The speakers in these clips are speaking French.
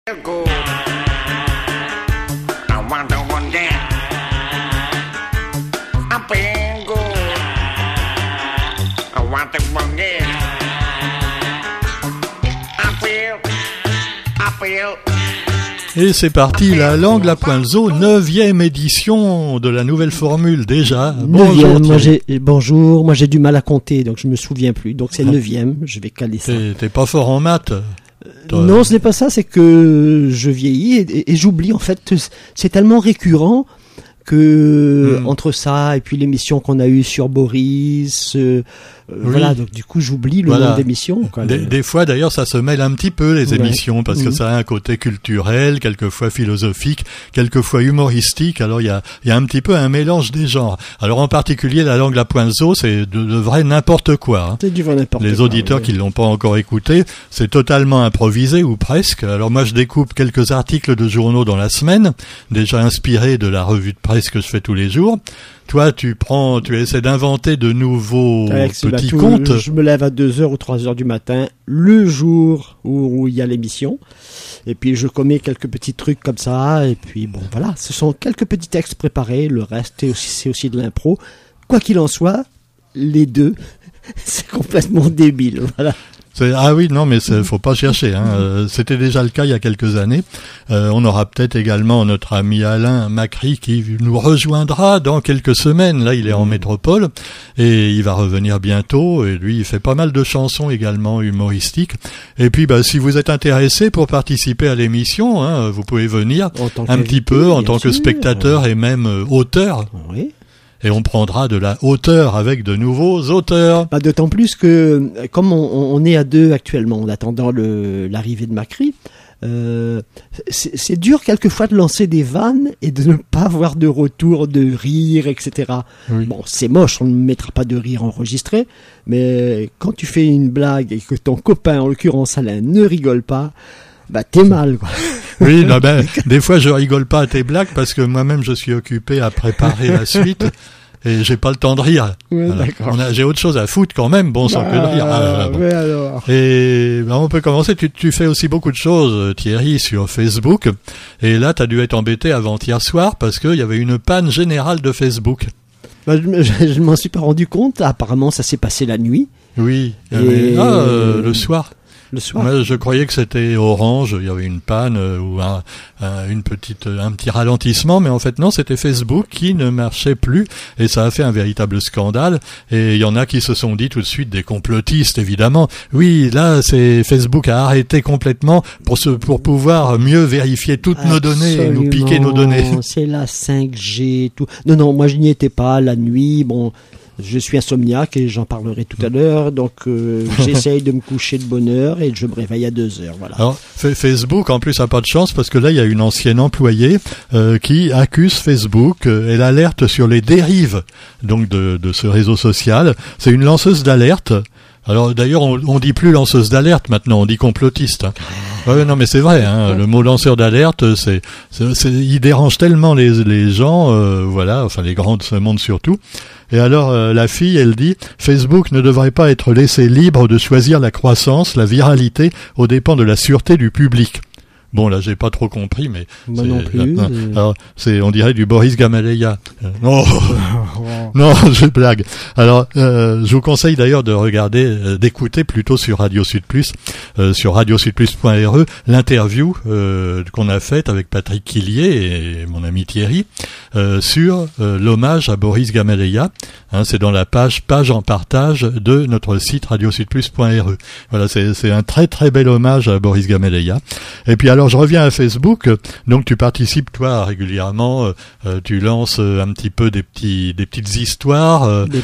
Go. I want to one day. I feel good. I want to one day. I feel. Et c'est parti, la langue, la pointe zo, 9e édition de la nouvelle formule déjà. Bonjour, moi j'ai du mal à compter, donc je me souviens plus. Donc c'est le 9e, je vais caler ça. T'es pas fort en maths? Non, ce n'est pas ça, c'est que je vieillis et j'oublie en fait. C'est tellement récurrent que entre ça et puis l'émission qu'on a eue sur Boris, voilà, donc du coup j'oublie le nom d'émission. Des fois d'ailleurs ça se mêle un petit peu les émissions parce que ça a un côté culturel, quelquefois philosophique, quelquefois humoristique. Alors il y a un petit peu un mélange des genres. Alors en particulier la langue la pointe zo, c'est de vrai n'importe quoi. Hein. C'est du vrai n'importe quoi. Les auditeurs qui l'ont pas encore écouté, c'est totalement improvisé ou presque. Alors moi je découpe quelques articles de journaux dans la semaine, déjà inspirés de la revue de presse que je fais tous les jours. Toi, tu essaies d'inventer de nouveaux petits contes. Je me lève à 2h ou 3h du matin, le jour où il y a l'émission. Et puis, je commets quelques petits trucs comme ça. Et puis, bon, voilà. Ce sont quelques petits textes préparés. Le reste, c'est aussi de l'impro. Quoi qu'il en soit, les deux, c'est complètement débile. Voilà. Ah oui, non, mais faut pas chercher. Hein. C'était déjà le cas il y a quelques années. On aura peut-être également notre ami Alain Macri qui nous rejoindra dans quelques semaines. Là, il est en métropole et il va revenir bientôt. Et lui, il fait pas mal de chansons également humoristiques. Et puis, si vous êtes intéressé pour participer à l'émission, hein, vous pouvez venir un petit peu en tant que spectateur et même auteur. Oui. Et on prendra de la hauteur avec de nouveaux auteurs. D'autant plus que, comme on est à deux actuellement, en attendant l'arrivée de Macri, c'est dur quelquefois de lancer des vannes et de ne pas avoir de retour, de rire, etc. Oui. Bon, c'est moche, on ne mettra pas de rire enregistré, mais quand tu fais une blague et que ton copain, en l'occurrence Alain, ne rigole pas, t'es mal, quoi. Oui, non, des fois je rigole pas à tes blagues parce que moi-même je suis occupé à préparer la suite et j'ai pas le temps de rire. Ouais, d'accord. J'ai autre chose à foutre quand même, bon, sans que de rire. Ouais, alors. Et on peut commencer. Tu fais aussi beaucoup de choses, Thierry, sur Facebook. Et là, t'as dû être embêté avant-hier soir parce qu'il y avait une panne générale de Facebook. Je ne m'en suis pas rendu compte. Apparemment, ça s'est passé la nuit. Oui. Le soir. Le soir. Moi, je croyais que c'était Orange, il y avait une panne ou un petit ralentissement, mais en fait non, c'était Facebook qui ne marchait plus et ça a fait un véritable scandale. Et il y en a qui se sont dit tout de suite, des complotistes évidemment. Oui, là, c'est Facebook a arrêté complètement pour pouvoir mieux vérifier toutes nos données et nous piquer nos données. C'est la 5G, tout. Non, moi je n'y étais pas la nuit. Bon. Je suis insomniaque et j'en parlerai tout à l'heure, donc j'essaye de me coucher de bonne heure et je me réveille à 2h. Voilà. Alors Facebook en plus a pas de chance parce que là il y a une ancienne employée qui accuse Facebook, elle alerte sur les dérives donc de ce réseau social. C'est une lanceuse d'alerte. Alors d'ailleurs on dit plus lanceuse d'alerte maintenant, on dit complotiste. Hein. Ouais, non mais c'est vrai, hein, le mot lanceur d'alerte, il dérange tellement les gens, enfin les grands de ce monde surtout. Et alors la fille, elle dit Facebook ne devrait pas être laissé libre de choisir la croissance, la viralité aux dépens de la sûreté du public. Bon, là, j'ai pas trop compris, mais moi non plus. Alors, on dirait du Boris Gamaleya. Non, non, je blague. Alors, je vous conseille d'ailleurs de regarder, d'écouter plutôt sur Radio Sud Plus, sur radiosudplus.re, l'interview qu'on a faite avec Patrick Quillier et mon ami Thierry sur l'hommage à Boris Gamaleya. Hein, c'est dans la page en partage de notre site radiosudplus.re. Voilà, c'est un très très bel hommage à Boris Gamaleya. Et puis alors je reviens à Facebook. Donc tu participes toi régulièrement, tu lances un petit peu des petites histoires, des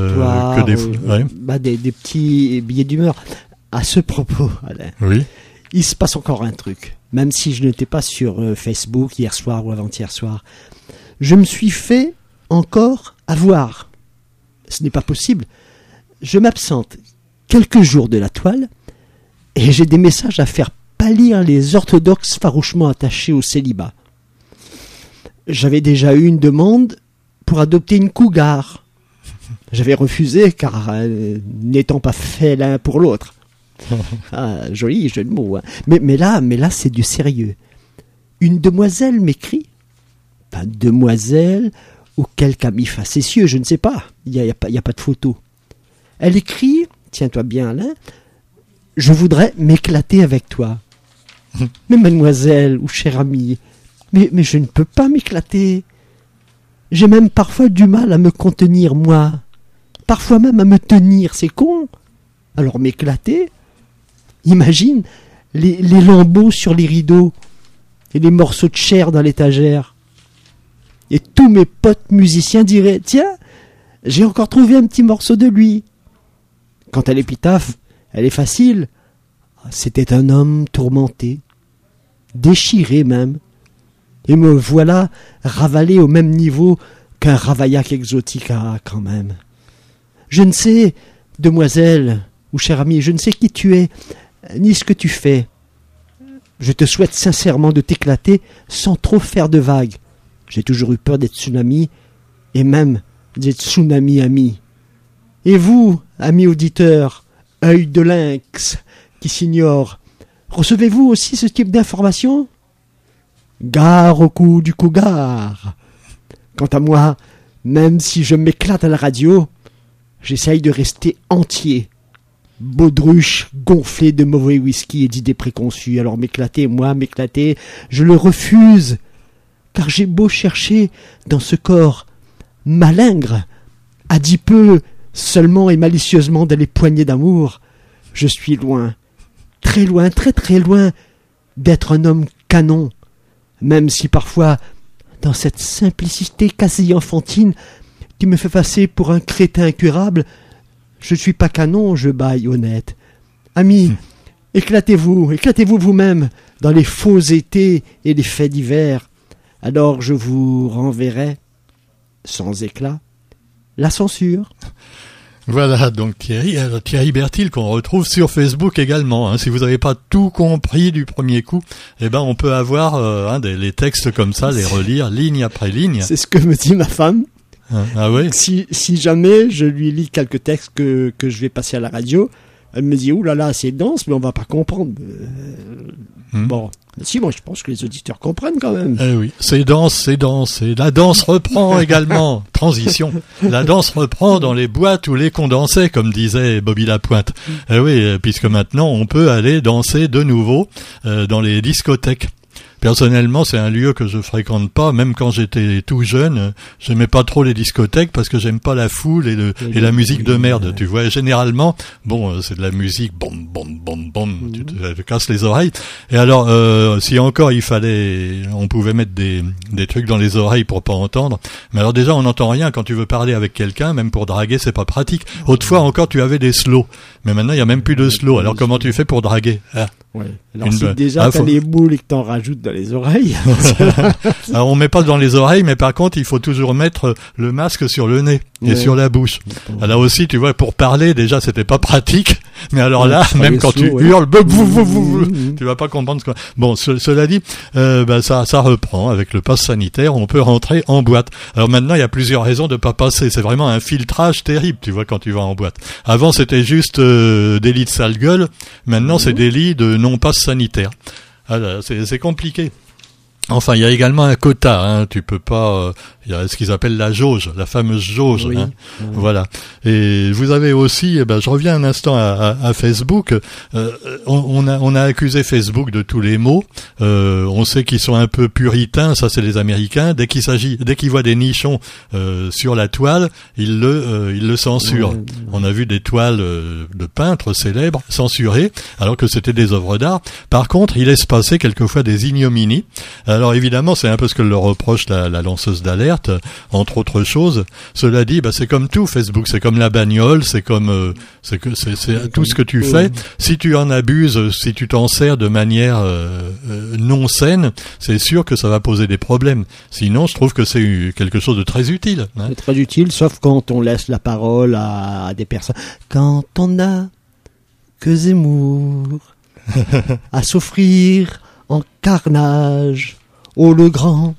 petits billets d'humeur. À ce propos, Alain. Oui. Il se passe encore un truc. Même si je n'étais pas sur Facebook hier soir ou avant-hier soir, je me suis fait encore avoir. Ce n'est pas possible. Je m'absente quelques jours de la toile et j'ai des messages à faire pâlir les orthodoxes farouchement attachés au célibat. J'avais déjà eu une demande pour adopter une cougar. J'avais refusé car n'étant pas fait l'un pour l'autre. Ah, joli jeu de mots. Hein. Mais là, c'est du sérieux. Une demoiselle m'écrit. Enfin, demoiselle ou quelque ami facétieux, je ne sais pas. Il y a pas de photo. Elle écrit, tiens-toi bien Alain, je voudrais m'éclater avec toi. Mais mademoiselle ou chère amie, mais je ne peux pas m'éclater. J'ai même parfois du mal à me contenir, moi. Parfois même à me tenir, c'est con. Alors m'éclater? Imagine les lambeaux sur les rideaux et les morceaux de chair dans l'étagère. Et tous mes potes musiciens diraient, tiens, j'ai encore trouvé un petit morceau de lui. Quant à l'épitaphe, elle est facile. C'était un homme tourmenté, déchiré même. Et me voilà ravalé au même niveau qu'un Ravaillac exotica quand même. Je ne sais, demoiselle ou chère amie, je ne sais qui tu es, ni ce que tu fais. Je te souhaite sincèrement de t'éclater sans trop faire de vagues. J'ai toujours eu peur des tsunamis, et même des tsunamis amis. Et vous, amis auditeurs, œil de lynx, qui s'ignore, recevez-vous aussi ce type d'informations? Gare au cou du cougar. Quant à moi, même si je m'éclate à la radio, j'essaye de rester entier. Baudruche gonflé de mauvais whisky et d'idées préconçues. Alors m'éclater, je le refuse. Car j'ai beau chercher dans ce corps malingre, adipeux, seulement et malicieusement dans les poignées d'amour, je suis loin, très loin, très très loin d'être un homme canon, même si parfois, dans cette simplicité quasi enfantine qui me fait passer pour un crétin incurable, je suis pas canon, je baille honnête. Amis, éclatez-vous vous-même dans les faux étés et les faits divers. Alors je vous renverrai, sans éclat, la censure. Voilà, donc Thierry Bertil qu'on retrouve sur Facebook également. Hein. Si vous n'avez pas tout compris du premier coup, on peut avoir les textes comme ça, les relire ligne après ligne. C'est ce que me dit ma femme. Ah oui. Si jamais je lui lis quelques textes que je vais passer à la radio, elle me dit, oulala, c'est dense, mais on va pas comprendre. Bon, si, moi je pense que les auditeurs comprennent quand même. Oui, c'est dense, et la danse reprend également. Transition. La danse reprend dans les boîtes où les condensés, comme disait Bobby Lapointe. Oui, puisque maintenant on peut aller danser de nouveau dans les discothèques. Personnellement, c'est un lieu que je fréquente pas, même quand j'étais tout jeune. J'aimais pas trop les discothèques parce que j'aime pas la foule et la musique de merde. Tu vois, généralement, c'est de la musique, tu te casses les oreilles. Et alors, si encore on pouvait mettre des trucs dans les oreilles pour pas entendre. Mais alors déjà, on n'entend rien quand tu veux parler avec quelqu'un, même pour draguer, c'est pas pratique. Autrefois encore, tu avais des slows. Mais maintenant, il y a même plus de slow. Alors comment tu fais pour draguer? Ouais. Alors si déjà t'as les boules et que t'en rajoutes dans les oreilles. Alors on met pas dans les oreilles, mais par contre il faut toujours mettre le masque sur le nez et sur la bouche. Alors aussi tu vois, pour parler déjà c'était pas pratique, mais alors là même quand tu hurles, tu vas pas comprendre ce que... Bon, cela dit, ça reprend avec le pass sanitaire, on peut rentrer en boîte. Alors maintenant il y a plusieurs raisons de pas passer, c'est vraiment un filtrage terrible, tu vois, quand tu vas en boîte. Avant c'était juste délit de sale gueule, maintenant c'est délit de non-pass sanitaire. Alors, c'est compliqué. Enfin, il y a également un quota, hein. Tu peux pas, il y a ce qu'ils appellent la jauge, la fameuse jauge, hein. Voilà. Et vous avez aussi, je reviens un instant à Facebook, on a accusé Facebook de tous les maux, on sait qu'ils sont un peu puritains, ça c'est les Américains, dès qu'ils voient des nichons, sur la toile, ils le censurent. On a vu des toiles de peintres célèbres censurées, alors que c'était des œuvres d'art. Par contre, ils laissent passer quelquefois des ignominies. Alors évidemment, c'est un peu ce que leur reproche la lanceuse d'alerte, entre autres choses. Cela dit, c'est comme tout Facebook, c'est comme la bagnole, c'est comme c'est tout ce que tu fais. Si tu en abuses, si tu t'en sers de manière non saine, c'est sûr que ça va poser des problèmes. Sinon, je trouve que c'est quelque chose de très utile. Hein. C'est très utile, sauf quand on laisse la parole à des personnes. Quand on n'a que Zemmour à s'offrir en carnage. Oh, le grand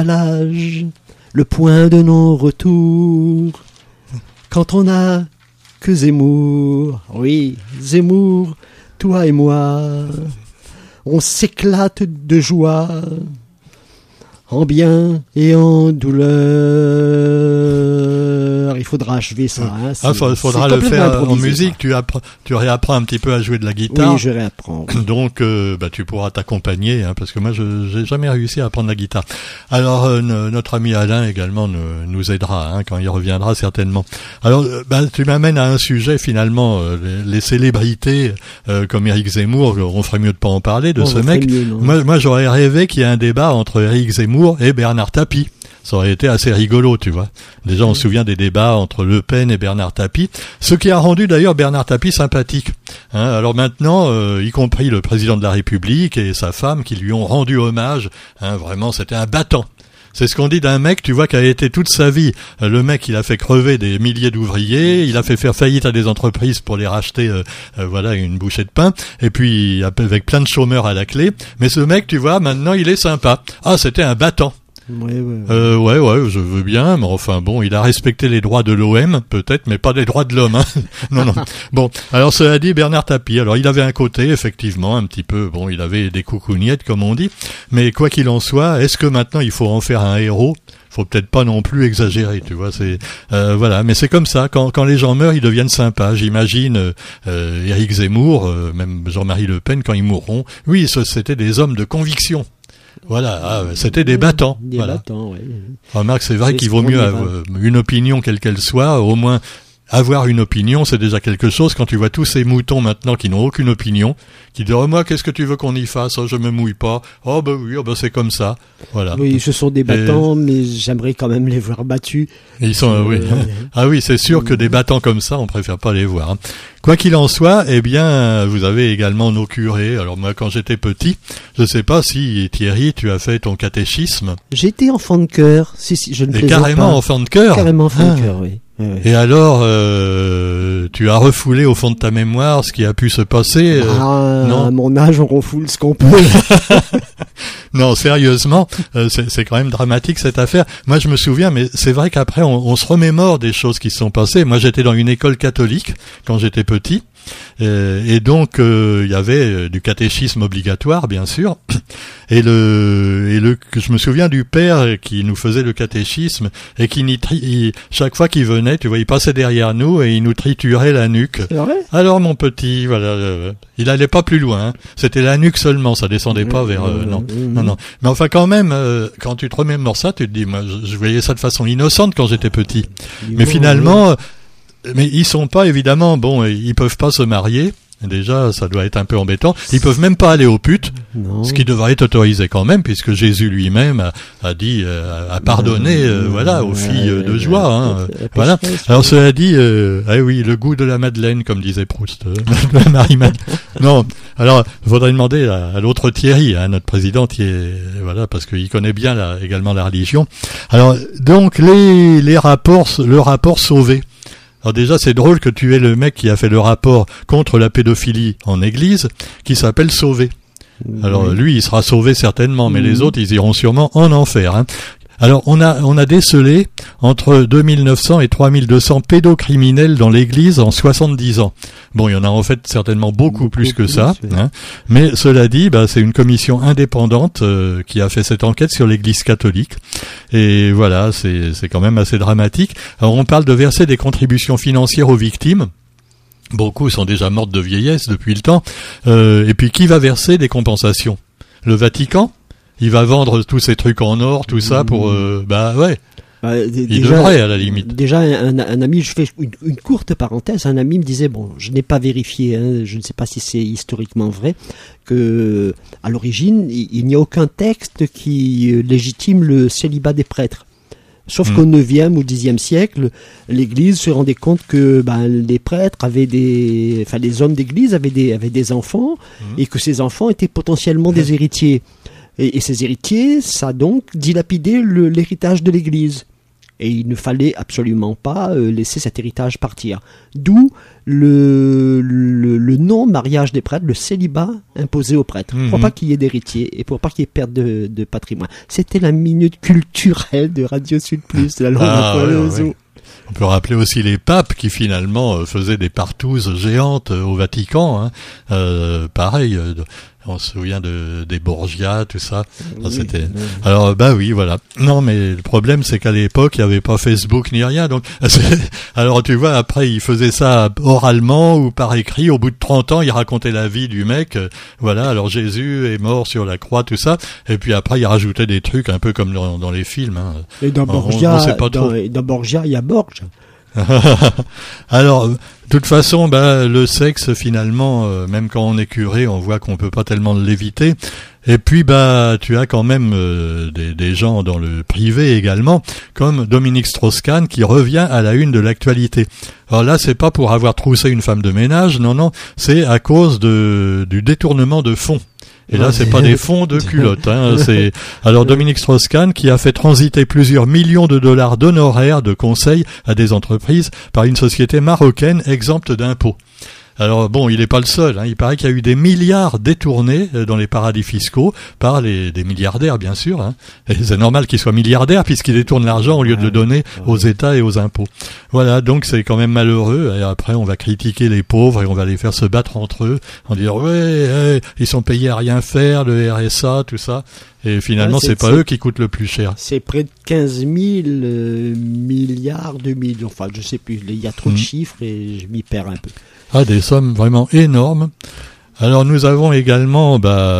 déballage, le point de non-retour. Quand on a que Zemmour. Oui, Zemmour, toi et moi, on s'éclate de joie, en bien et en douleur. Il faudra achever ça. Hein, faudra le faire en musique. Tu réapprends un petit peu à jouer de la guitare. Oui, je réapprends. Oui. Donc, tu pourras t'accompagner, hein, parce que moi, j'ai jamais réussi à apprendre la guitare. Alors, notre ami Alain également nous aidera, hein, quand il reviendra certainement. Alors, tu m'amènes à un sujet finalement, les célébrités comme Éric Zemmour. On ferait mieux de pas en parler de ce mec. Moi, j'aurais rêvé qu'il y ait un débat entre Éric Zemmour et Bernard Tapie. Ça aurait été assez rigolo, tu vois. Déjà, on se souvient des débats entre Le Pen et Bernard Tapie, ce qui a rendu d'ailleurs Bernard Tapie sympathique. Hein, alors maintenant, y compris le président de la République et sa femme qui lui ont rendu hommage, hein, vraiment, c'était un battant. C'est ce qu'on dit d'un mec, tu vois, qui a été toute sa vie. Le mec, il a fait crever des milliers d'ouvriers, il a fait faire faillite à des entreprises pour les racheter, une bouchée de pain, et puis avec plein de chômeurs à la clé. Mais ce mec, tu vois, maintenant, il est sympa. Ah, c'était un battant. Ouais, je veux bien, mais enfin bon, il a respecté les droits de l'OM, peut-être, mais pas les droits de l'homme, hein. Non. Bon, alors cela dit, Bernard Tapie, alors il avait un côté, effectivement, un petit peu, bon, il avait des coucougnettes, comme on dit, mais quoi qu'il en soit, est-ce que maintenant il faut en faire un héros? Faut peut-être pas non plus exagérer, tu vois, c'est voilà, mais c'est comme ça, quand les gens meurent, ils deviennent sympas. J'imagine Éric Zemmour, même Jean-Marie Le Pen, quand ils mourront, oui, c'était des hommes de conviction. Voilà, c'était des battants. Des battants, oui. Remarque, c'est vrai qu'il vaut mieux avoir une opinion quelle qu'elle soit, au moins avoir une opinion, c'est déjà quelque chose. Quand tu vois tous ces moutons maintenant qui n'ont aucune opinion, qui disent moi qu'est-ce que tu veux qu'on y fasse, je me mouille pas, c'est comme ça, voilà. Oui, ce sont des battants, mais j'aimerais quand même les voir battus. Ils sont oui, c'est sûr que des battants comme ça, on préfère pas les voir, hein. Quoi qu'il en soit, eh bien, vous avez également nos curés. Alors moi, quand j'étais petit, je sais pas si Thierry, tu as fait ton catéchisme. J'étais enfant de cœur. Si, je ne plaisante pas. Carrément enfant de cœur. Carrément enfant de cœur, oui. Et alors, tu as refoulé au fond de ta mémoire ce qui a pu se passer. Non. À mon âge, on refoule ce qu'on peut. Non, sérieusement, c'est quand même dramatique cette affaire. Moi, je me souviens, mais c'est vrai qu'après, on se remémore des choses qui se sont passées. Moi, j'étais dans une école catholique quand j'étais petit. Et donc il y avait du catéchisme obligatoire, bien sûr, et je me souviens du père qui nous faisait le catéchisme et qui chaque fois qu'il venait, tu vois, il passait derrière nous et il nous triturait la nuque. Alors mon petit, voilà, il allait pas plus loin, hein. C'était la nuque seulement, ça descendait pas vers non. Mais enfin quand même, quand tu te remémores ça, tu te dis, moi je voyais ça de façon innocente quand j'étais petit, mais finalement. Mais ils sont pas, évidemment, ils peuvent pas se marier. Déjà, ça doit être un peu embêtant. Ils peuvent même pas aller aux putes, ce qui devrait être autorisé quand même, puisque Jésus lui-même a dit, a pardonné, aux filles de joie, hein. Voilà. Alors cela dit, oui, le goût de la Madeleine, comme disait Proust, Marie-Madeleine. Non. Alors, il faudrait demander à l'autre Thierry, hein, notre président, parce qu'il connaît bien également la religion. Alors, donc, le rapport Sauvé. Alors déjà, c'est drôle que tu aies le mec qui a fait le rapport contre la pédophilie en église, qui s'appelle Sauvé. Alors lui, il sera sauvé certainement, mais les autres, ils iront sûrement en enfer, hein. Alors, on a décelé entre 2900 et 3200 pédocriminels dans l'église en 70 ans. Bon, il y en a en fait certainement beaucoup plus que ça, hein. Mais cela dit, c'est une commission indépendante qui a fait cette enquête sur l'église catholique. Et voilà, c'est quand même assez dramatique. Alors, on parle de verser des contributions financières aux victimes. Beaucoup sont déjà mortes de vieillesse depuis le temps. Et puis, qui va verser des compensations? Le Vatican? Il va vendre tous ces trucs en or, tout ça pour... il devrait, à la limite. Déjà, un ami, je fais une courte parenthèse, un ami me disait, je n'ai pas vérifié, hein, je ne sais pas si c'est historiquement vrai, que à l'origine, il n'y a aucun texte qui légitime le célibat des prêtres. Sauf qu'au 9e ou 10e siècle, l'Église se rendait compte que les prêtres avaient les hommes d'Église avaient des enfants, et que ces enfants étaient potentiellement des héritiers. Et ces héritiers, ça a donc dilapidé l'héritage de l'Église. Et il ne fallait absolument pas laisser cet héritage partir. D'où le non-mariage des prêtres, le célibat imposé aux prêtres, pour pas qu'il y ait d'héritiers et pour pas qu'il y ait perte de patrimoine. C'était la minute culturelle de Radio Sud Plus, la langue On peut rappeler aussi les papes qui finalement faisaient des partouzes géantes au Vatican. Pareil, on se souvient des Borgia, tout ça. Oui, C'était. oui. Alors oui, voilà. Non, mais le problème c'est qu'à l'époque il n'y avait pas Facebook ni rien. Donc, alors tu vois, après ils faisaient ça oralement ou par écrit. Au bout de 30 ans, ils racontaient la vie du mec. Voilà. Alors Jésus est mort sur la croix, tout ça. Et puis après ils rajoutaient des trucs un peu comme dans les films. Et dans Borgia, dans Borgia, il y a Borgia. Alors, de toute façon, le sexe, finalement, même quand on est curé, on voit qu'on peut pas tellement l'éviter. Et puis, tu as quand même des gens dans le privé également, comme Dominique Strauss-Kahn, qui revient à la une de l'actualité. Alors là, c'est pas pour avoir troussé une femme de ménage, non, c'est à cause du détournement de fonds. Et là, c'est pas des fonds de culotte. C'est alors Dominique Strauss-Kahn qui a fait transiter plusieurs millions de dollars d'honoraires de conseil à des entreprises par une société marocaine exempte d'impôts. Alors bon, il n'est pas le seul. Il paraît qu'il y a eu des milliards détournés dans les paradis fiscaux par des milliardaires, bien sûr. Et c'est normal qu'ils soient milliardaires puisqu'ils détournent l'argent au lieu de le donner aux États et aux impôts. Voilà, donc c'est quand même malheureux. Et après, on va critiquer les pauvres et on va les faire se battre entre eux en disant ils sont payés à rien faire, le RSA, tout ça. Et finalement, c'est pas eux qui coûtent le plus cher. C'est près de 15 000 milliards de millions. Enfin, je sais plus. Il y a trop de chiffres et je m'y perds un peu. Des sommes vraiment énormes. Alors nous avons également,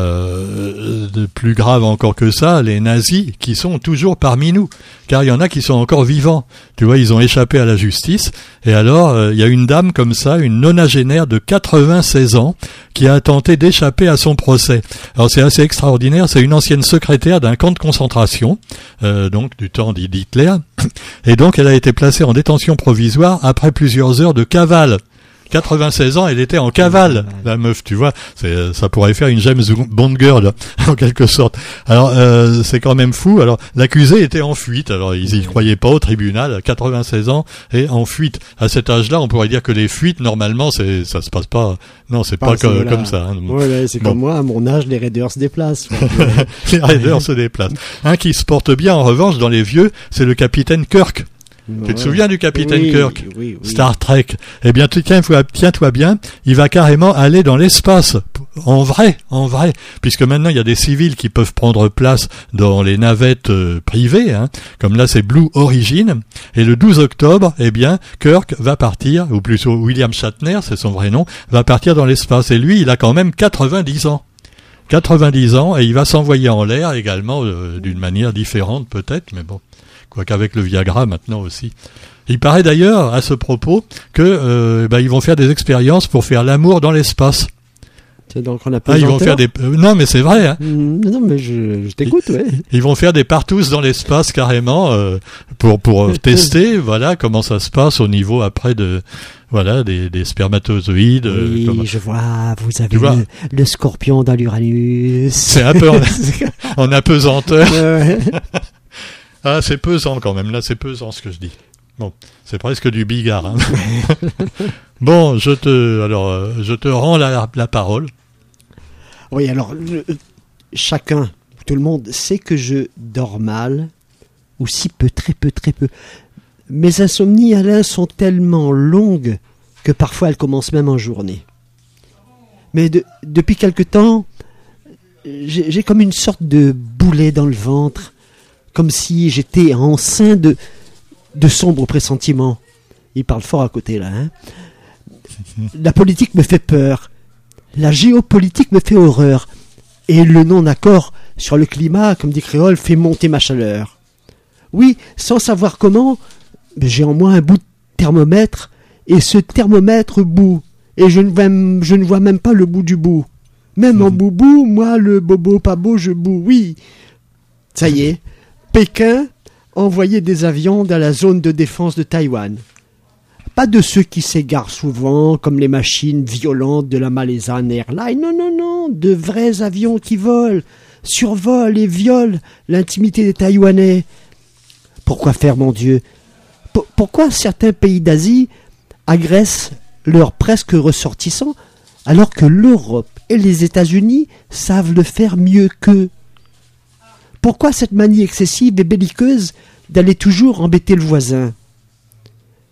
de plus grave encore que ça, les nazis qui sont toujours parmi nous, car il y en a qui sont encore vivants. Tu vois, ils ont échappé à la justice. Et alors, il y a une dame comme ça, une nonagénaire de 96 ans, qui a tenté d'échapper à son procès. Alors c'est assez extraordinaire. C'est une ancienne secrétaire d'un camp de concentration, donc du temps d'Hitler. Et donc elle a été placée en détention provisoire après plusieurs heures de cavale. 96 ans, elle était en cavale, la meuf, tu vois. Ça pourrait faire une James Bond girl, en quelque sorte. Alors, c'est quand même fou. Alors, l'accusé était en fuite. Alors, ils y croyaient pas au tribunal. 96 ans et en fuite. À cet âge-là, on pourrait dire que les fuites, normalement, ça se passe pas. Non, c'est pas comme ça. Ouais, c'est comme moi, à mon âge, les raiders se déplacent. Les raiders se déplacent. Un qui se porte bien, en revanche, dans les vieux, c'est le capitaine Kirk. Tu te souviens du capitaine Kirk? Oui. Star Trek. Eh bien, tiens-toi bien, il va carrément aller dans l'espace. En vrai. Puisque maintenant, il y a des civils qui peuvent prendre place dans les navettes privées, comme là, c'est Blue Origin. Et le 12 octobre, eh bien, Kirk va partir, ou plutôt William Shatner, c'est son vrai nom, va partir dans l'espace. Et lui, il a quand même 90 ans. 90 ans, et il va s'envoyer en l'air également, d'une manière différente peut-être, mais bon. Quoiqu'avec le Viagra maintenant aussi. Il paraît d'ailleurs à ce propos que ils vont faire des expériences pour faire l'amour dans l'espace. C'est donc on a ils vont faire des non mais c'est vrai. Non mais je t'écoute. Ouais. Ils vont faire des partouzes dans l'espace carrément pour tester comment ça se passe au niveau après des spermatozoïdes. Oui, je vois. Vous avez le scorpion dans l'Uranus. C'est un peu en apesanteur. C'est pesant quand même, là c'est pesant ce que je dis. Bon, c'est presque du bigard. Bon, je te rends la parole. Oui, alors, chacun, tout le monde sait que je dors mal, ou si peu, très peu. Mes insomnies, Alain, sont tellement longues que parfois elles commencent même en journée. Mais depuis quelque temps, j'ai comme une sorte de boulet dans le ventre, comme si j'étais enceint de sombres pressentiments. Il parle fort à côté, là. La politique me fait peur. La géopolitique me fait horreur. Et le non-accord sur le climat, comme dit Créole, fait monter ma chaleur. Oui, sans savoir comment, j'ai en moi un bout de thermomètre, et ce thermomètre bout. Et je ne vois même pas le bout du bout. Même en boubou, moi, le bobo pas beau, je boue. Oui, ça y est. Pékin envoyait des avions dans la zone de défense de Taïwan. Pas de ceux qui s'égarent souvent, comme les machines violentes de la Malaysian Airlines. Non, de vrais avions qui volent, survolent et violent l'intimité des Taïwanais. Pourquoi faire, mon Dieu? Pourquoi certains pays d'Asie agressent leurs presque ressortissants, alors que l'Europe et les États-Unis savent le faire mieux qu'eux? Pourquoi cette manie excessive et belliqueuse d'aller toujours embêter le voisin?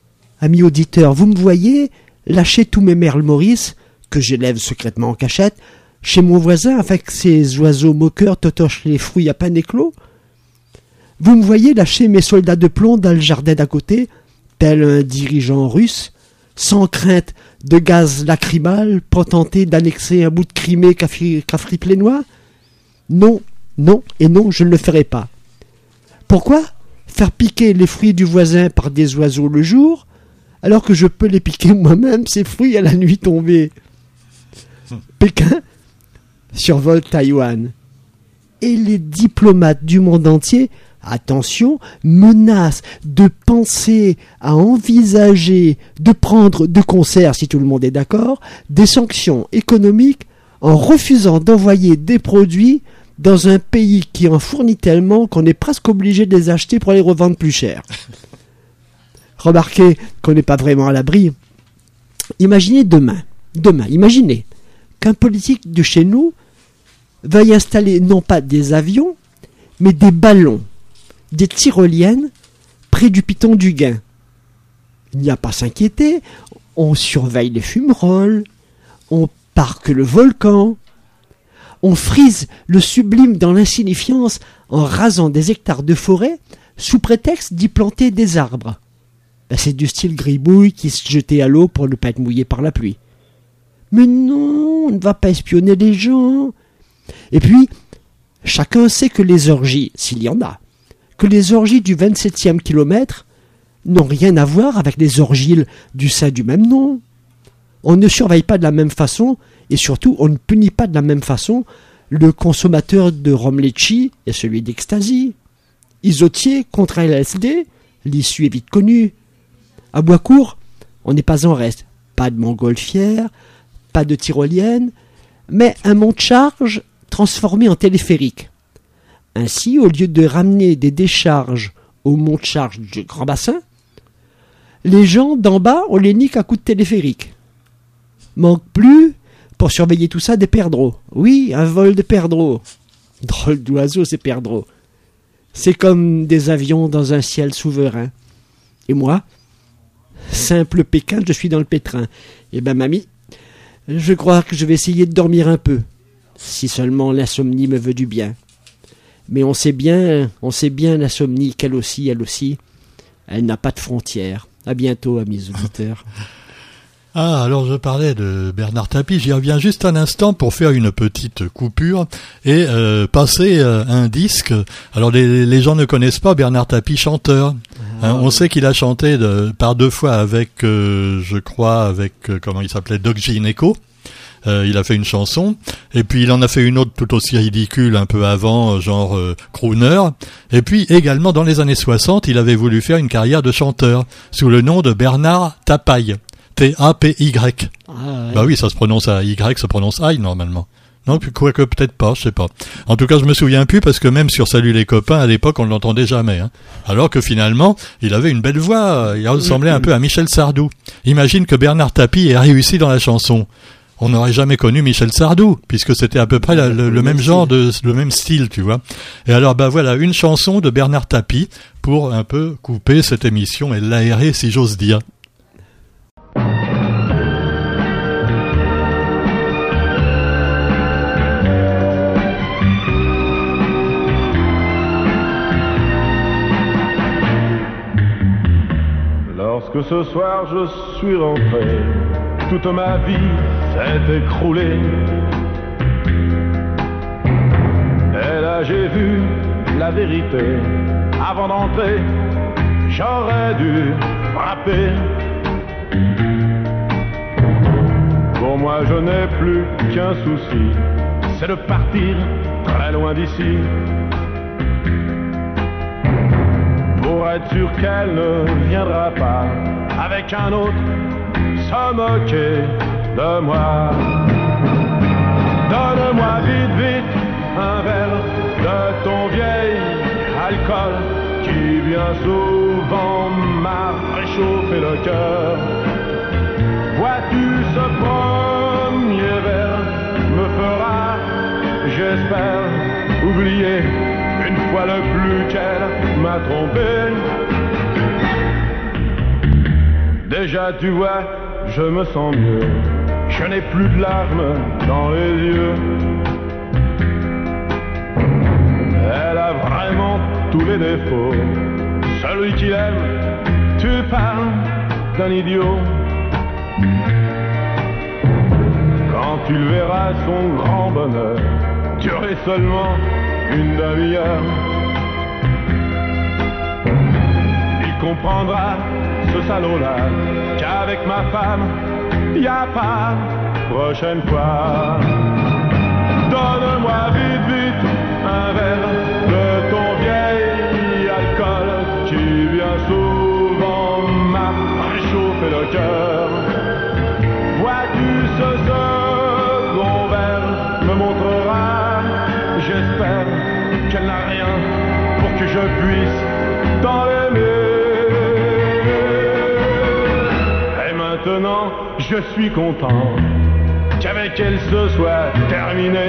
amis auditeurs, vous me voyez lâcher tous mes merles Maurice, que j'élève secrètement en cachette, chez mon voisin afin que ces oiseaux moqueurs totochent les fruits à peine éclos? Vous me voyez lâcher mes soldats de plomb dans le jardin d'à côté, tel un dirigeant russe, sans crainte de gaz lacrymal pour tenter d'annexer un bout de Crimée cafriplénois? Non, non et non, je ne le ferai pas. Pourquoi faire piquer les fruits du voisin par des oiseaux le jour, alors que je peux les piquer moi-même, ces fruits, à la nuit tombée? Pékin survole Taïwan. Et les diplomates du monde entier, attention, menacent de penser à envisager de prendre de concert, si tout le monde est d'accord, des sanctions économiques en refusant d'envoyer des produits dans un pays qui en fournit tellement qu'on est presque obligé de les acheter pour les revendre plus cher. Remarquez qu'on n'est pas vraiment à l'abri. Imaginez demain, imaginez qu'un politique de chez nous veuille installer non pas des avions, mais des ballons, des tyroliennes près du piton du Gain. Il n'y a pas à s'inquiéter, on surveille les fumerolles, on parque le volcan, on frise le sublime dans l'insignifiance en rasant des hectares de forêt sous prétexte d'y planter des arbres. C'est du style gribouille qui se jetait à l'eau pour ne pas être mouillé par la pluie. Mais non, on ne va pas espionner les gens. Et puis, chacun sait que les orgies, s'il y en a, que les orgies du 27e kilomètre n'ont rien à voir avec les orgies du sein du même nom. On ne surveille pas de la même façon, et surtout, on ne punit pas de la même façon le consommateur de rhum litchi et celui d'ecstasy. Isotier contre LSD, l'issue est vite connue. À Boiscourt, on n'est pas en reste. Pas de montgolfière, pas de tyrolienne, mais un mont de charge transformé en téléphérique. Ainsi, au lieu de ramener des décharges au mont de charge du Grand Bassin, les gens d'en bas, on les nique à coups de téléphérique. Manque plus, pour surveiller tout ça, des perdreaux. Oui, un vol de perdreaux. Drôle d'oiseau, ces perdreaux. C'est comme des avions dans un ciel souverain. Et moi, simple Pékin, je suis dans le pétrin. Eh ben, mamie, je crois que je vais essayer de dormir un peu. Si seulement l'insomnie me veut du bien. Mais on sait bien l'insomnie qu'elle aussi, elle n'a pas de frontières. À bientôt, amis auditeurs. Ah, alors je parlais de Bernard Tapie, j'y reviens juste un instant pour faire une petite coupure et passer un disque. Alors les gens ne connaissent pas Bernard Tapie, chanteur. On sait qu'il a chanté par deux fois avec, je crois, avec, comment il s'appelait, Doc Gineco. Il a fait une chanson, et puis il en a fait une autre tout aussi ridicule un peu avant, genre crooner. Et puis également dans les années 60, il avait voulu faire une carrière de chanteur sous le nom de Bernard Tapaille. T-A-P-Y. Ah, ouais. Bah oui, ça se prononce à Y, ça prononce I normalement. Non, quoique peut-être pas, je sais pas. En tout cas, je me souviens plus parce que même sur Salut les copains, à l'époque, on ne l'entendait jamais. Hein. Alors que finalement, il avait une belle voix, il ressemblait un peu à Michel Sardou. Imagine que Bernard Tapie ait réussi dans la chanson. On n'aurait jamais connu Michel Sardou, puisque c'était à peu près le même genre, le même style, tu vois. Et alors, bah voilà, une chanson de Bernard Tapie pour un peu couper cette émission et l'aérer, si j'ose dire. Lorsque ce soir je suis rentré, toute ma vie s'est écroulée. Et là j'ai vu la vérité. Avant d'entrer, j'aurais dû frapper. Pour moi je n'ai plus qu'un souci, c'est de partir très loin d'ici. Pour être sûr qu'elle ne viendra pas avec un autre se moquer de moi. Donne-moi vite, vite un verre de ton vieil alcool qui bien souvent m'a réchauffé le cœur. Vois-tu, ce premier verre me fera, j'espère, oublier une fois le plus qu'elle m'a trompé. Déjà tu vois, je me sens mieux. Je n'ai plus de larmes dans les yeux. Elle a vraiment tous les défauts. Celui qui l'aime, tu parles d'un idiot. Quand tu le verras son grand bonheur durer seulement une demi-heure, il comprendra, ce salaud-là, qu'avec ma femme, y a pas prochaine fois. Donne-moi vite, vite un verre de ton vieil alcool qui bien souvent m'a réchauffé le cœur. Vois-tu ce second verre me montrera, j'espère qu'elle n'a rien pour que je puisse t'en aimer. Et maintenant je suis content qu'avec elle ce soit terminé.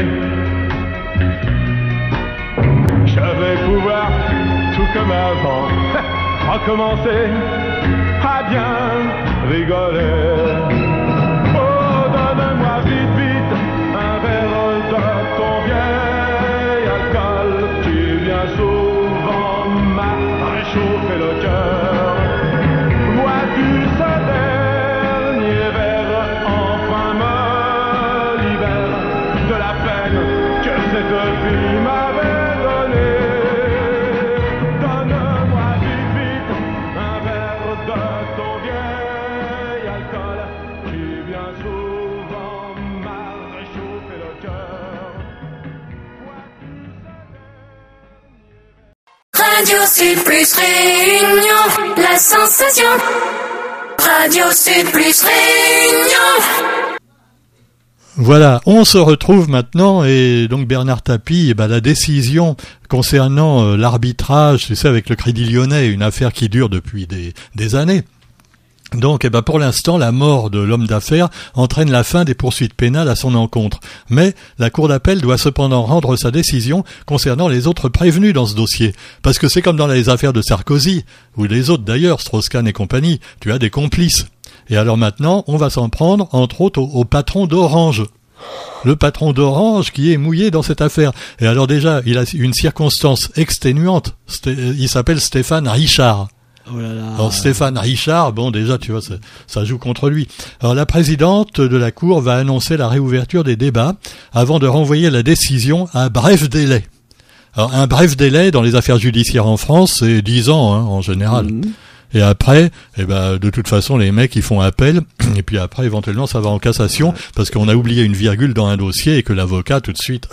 Je vais pouvoir, tout comme avant, recommencer à bien rigoler. Oh, donne-moi vite, vite un verre de ton vieil alcool qui bien souvent m'a réchauffé le cœur. Vois-tu ce dernier verre enfin me libère de la peine que cette fille m'avait donnée. Donne-moi vite, vite un verre de ton vieil alcool qui bien souvent m'a réchauffé le cœur. Radio Sud Plus Réunion, la sensation. Radio Sud Plus Réunion. Voilà, on se retrouve maintenant et donc Bernard Tapie, la décision concernant l'arbitrage, tu sais, avec le Crédit Lyonnais, une affaire qui dure depuis des années. Donc, pour l'instant, la mort de l'homme d'affaires entraîne la fin des poursuites pénales à son encontre. Mais la Cour d'appel doit cependant rendre sa décision concernant les autres prévenus dans ce dossier. Parce que c'est comme dans les affaires de Sarkozy, ou les autres d'ailleurs, Strauss-Kahn et compagnie, tu as des complices. Et alors maintenant, on va s'en prendre, entre autres, au patron d'Orange. Le patron d'Orange qui est mouillé dans cette affaire. Et alors déjà, il a une circonstance exténuante. Il s'appelle Stéphane Richard. Oh là là. Alors Stéphane Richard, bon déjà tu vois, ça joue contre lui. Alors la présidente de la Cour va annoncer la réouverture des débats avant de renvoyer la décision à bref délai. Alors un bref délai dans les affaires judiciaires en France, c'est 10 ans en général. Et après, de toute façon, les mecs, ils font appel, et puis après, éventuellement, ça va en cassation, parce qu'on a oublié une virgule dans un dossier, et que l'avocat, tout de suite,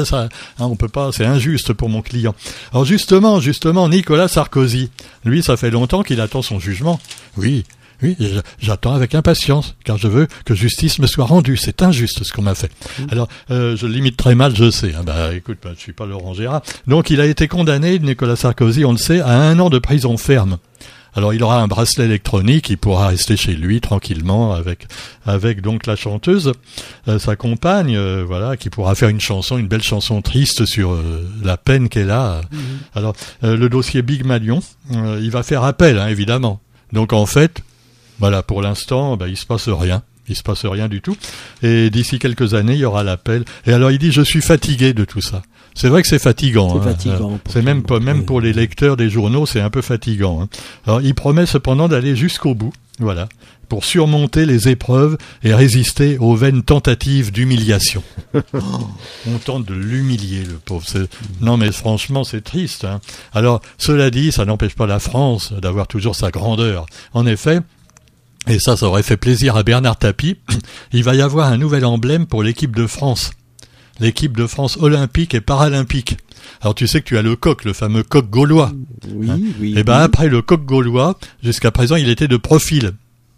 on peut pas, c'est injuste pour mon client. Alors justement, Nicolas Sarkozy, lui, ça fait longtemps qu'il attend son jugement. Oui, j'attends avec impatience, car je veux que justice me soit rendue. C'est injuste ce qu'on m'a fait. Alors, je limite très mal, je sais. Écoute, je suis pas Laurent Gérard. Donc, il a été condamné, Nicolas Sarkozy, on le sait, à 1 an de prison ferme. Alors il aura un bracelet électronique, il pourra rester chez lui tranquillement avec donc la chanteuse, sa compagne, qui pourra faire une belle chanson triste sur la peine qu'elle a. Alors le dossier Big Malion, il va faire appel, évidemment. Donc en fait, pour l'instant, il se passe rien. Il se passe rien du tout. Et d'ici quelques années, il y aura l'appel. Et alors il dit, je suis fatigué de tout ça. C'est vrai que c'est fatigant. C'est fatigant. C'est même pour les lecteurs des journaux, c'est un peu fatigant. Alors il promet cependant d'aller jusqu'au bout, pour surmonter les épreuves et résister aux vaines tentatives d'humiliation. On tente de l'humilier, le pauvre. Non mais franchement, c'est triste. Alors cela dit, ça n'empêche pas la France d'avoir toujours sa grandeur. En effet, et ça aurait fait plaisir à Bernard Tapie, il va y avoir un nouvel emblème pour l'équipe de France. L'équipe de France olympique et paralympique. Alors tu sais que tu as le coq, le fameux coq gaulois. Oui. Et après le coq gaulois, jusqu'à présent il était de profil.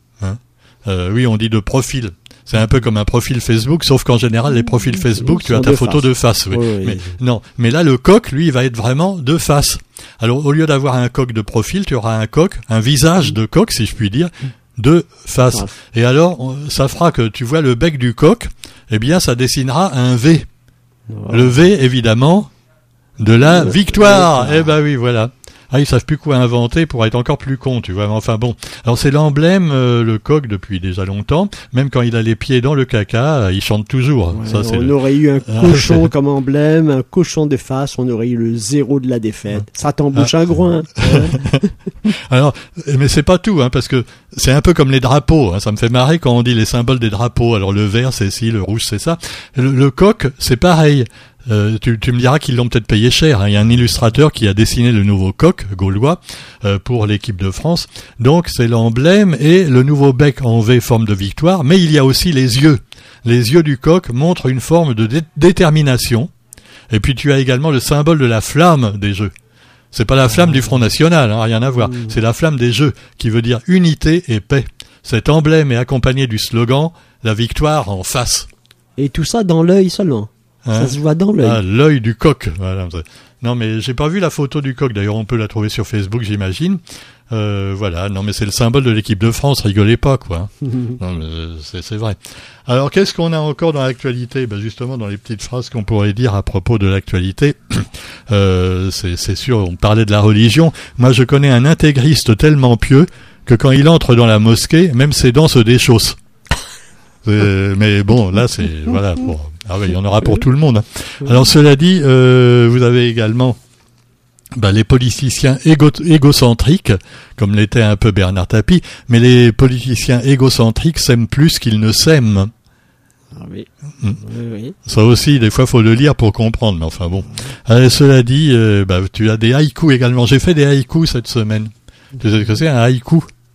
Oui, on dit de profil. C'est un peu comme un profil Facebook, sauf qu'en général les profils Facebook, tu as ta photo de face. Oui. Mais là le coq, lui, il va être vraiment de face. Alors au lieu d'avoir un coq de profil, tu auras un visage de coq, si je puis dire, de face. Et alors ça fera que tu vois le bec du coq, ça dessinera un V. Le V, évidemment, de la victoire. Oui, voilà. ils savent plus quoi inventer pour être encore plus cons, tu vois. Mais enfin bon. Alors c'est l'emblème, le coq depuis déjà longtemps. Même quand il a les pieds dans le caca, il chante toujours. Ouais, Ça, c'est on aurait eu un cochon comme emblème, un cochon de face, on aurait eu le 0 de la défaite. Ça t'embouche un groin. Alors, mais c'est pas tout, hein, parce que c'est un peu comme les drapeaux. Hein, ça me fait marrer quand on dit les symboles des drapeaux. Alors le vert c'est ci, le rouge c'est ça. Le coq c'est pareil. Tu me diras qu'ils l'ont peut-être payé cher. Hein. Il y a un illustrateur qui a dessiné le nouveau coq gaulois pour l'équipe de France. Donc c'est l'emblème et le nouveau bec en V forme de victoire. Mais il y a aussi les yeux. Les yeux du coq montrent une forme de détermination. Et puis tu as également le symbole de la flamme des Jeux. C'est pas la flamme du Front National, hein, rien à voir. C'est la flamme des Jeux, qui veut dire unité et paix. Cet emblème est accompagné du slogan « La victoire en face ». Et tout ça dans l'œil seulement. Hein? Ça se voit dans l'œil. Ah, l'œil du coq. Voilà. Non, mais j'ai pas vu la photo du coq. D'ailleurs, on peut la trouver sur Facebook, j'imagine. Voilà. Non, mais c'est le symbole de l'équipe de France. Rigolez pas, quoi. Non, mais c'est vrai. Alors, qu'est-ce qu'on a encore dans l'actualité? Ben, justement, dans les petites phrases qu'on pourrait dire à propos de l'actualité. C'est sûr, on parlait de la religion. Moi, je connais un intégriste tellement pieux que quand il entre dans la mosquée, même ses dents se déchaussent. Mais bon, là, c'est voilà. Bon. Ah oui, il y en aura pour tout le monde. Hein. Alors, cela dit, vous avez également les politiciens égocentriques, comme l'était un peu Bernard Tapie, mais les politiciens égocentriques s'aiment plus qu'ils ne s'aiment. Ah oui. Oui. Ça aussi, des fois, faut le lire pour comprendre. Mais enfin bon. Cela dit, tu as des haïkus également. J'ai fait des haïkus cette semaine. Tu sais ce que c'est un haïku?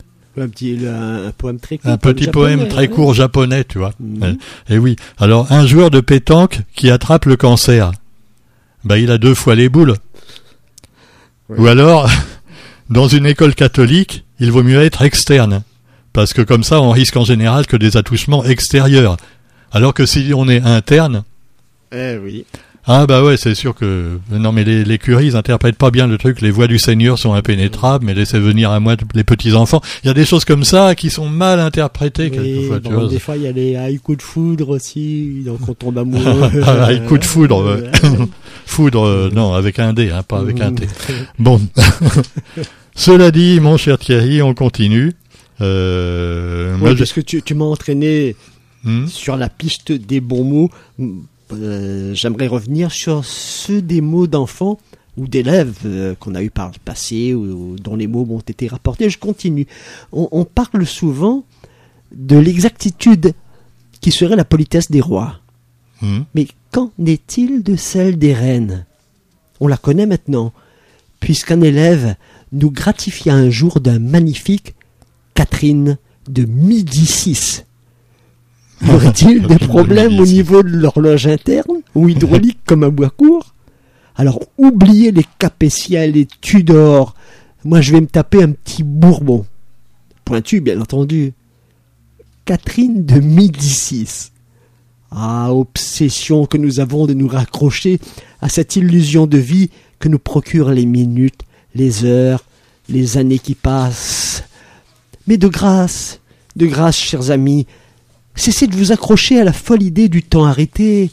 Un poème très court. Un petit poème très court japonais, tu vois. Mm-hmm. Et oui. Alors, un joueur de pétanque qui attrape le cancer, il a 2 fois les boules. Ouais. Ou alors, dans une école catholique, il vaut mieux être externe. Parce que comme ça, on risque en général que des attouchements extérieurs. Alors que si on est interne... oui. Ah ouais, c'est sûr que... Non, mais les curies, ils interprètent pas bien le truc. Les voix du Seigneur sont impénétrables, mais laissez venir à moi les petits-enfants. Il y a des choses comme ça qui sont mal interprétées quelquefois. Tu vois. Des fois, il y a les haïkus de foudre aussi, donc on tombe amoureux. Haïkus de foudre, foudre, non, avec un D, hein, pas avec un T. Bon. Cela dit, mon cher Thierry, on continue. Parce que tu m'as entraîné sur la piste des bons mots. J'aimerais revenir sur ceux des mots d'enfants ou d'élèves qu'on a eu par le passé ou dont les mots m'ont été rapportés. Je continue. On parle souvent de l'exactitude qui serait la politesse des rois. Mais qu'en est-il de celle des reines? On la connaît maintenant, puisqu'un élève nous gratifia un jour d'un magnifique Catherine de Médicis. Y aurait-il des problèmes au niveau de l'horloge interne ou hydraulique comme à Boiscourt? Alors, oubliez les Capétiens et les Tudors. Moi, je vais me taper un petit Bourbon. Pointu, bien entendu. Catherine de Médicis. Ah, obsession que nous avons de nous raccrocher à cette illusion de vie que nous procurent les minutes, les heures, les années qui passent. Mais de grâce, chers amis, cessez de vous accrocher à la folle idée du temps arrêté.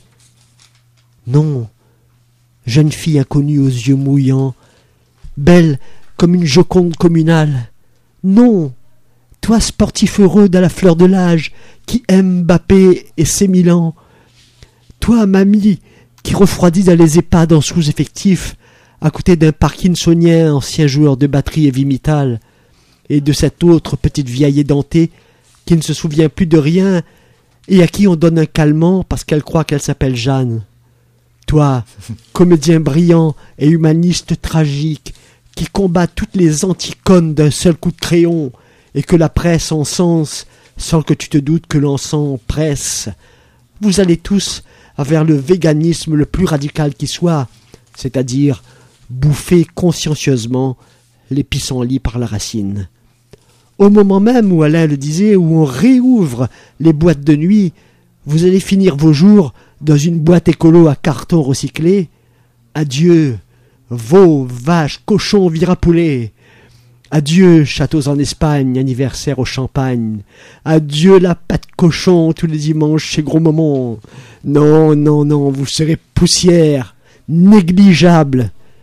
Non, jeune fille inconnue aux yeux mouillants, belle comme une Joconde communale. Non, toi sportif heureux à la fleur de l'âge, qui aime Mbappé et ses Milan. Toi, mamie, qui refroidit dans les EHPAD en sous-effectif, à côté d'un parkinsonien, ancien joueur de batterie heavy metal, et de cette autre petite vieille édentée, qui ne se souvient plus de rien et à qui on donne un calmant parce qu'elle croit qu'elle s'appelle Jeanne. Toi, comédien brillant et humaniste tragique, qui combat toutes les anticones d'un seul coup de crayon et que la presse encense sans que tu te doutes que l'encens presse. Vous allez tous vers le véganisme le plus radical qui soit, c'est-à-dire bouffer consciencieusement les pissenlits par la racine. Au moment même où Alain le disait, où on réouvre les boîtes de nuit, vous allez finir vos jours dans une boîte écolo à carton recyclé. Adieu, veaux, vaches, cochons, virapoulets. Adieu, châteaux en Espagne, anniversaire au champagne. Adieu, la pâte cochon tous les dimanches chez Gros Momon. Non, non, non, vous serez poussière, négligeable,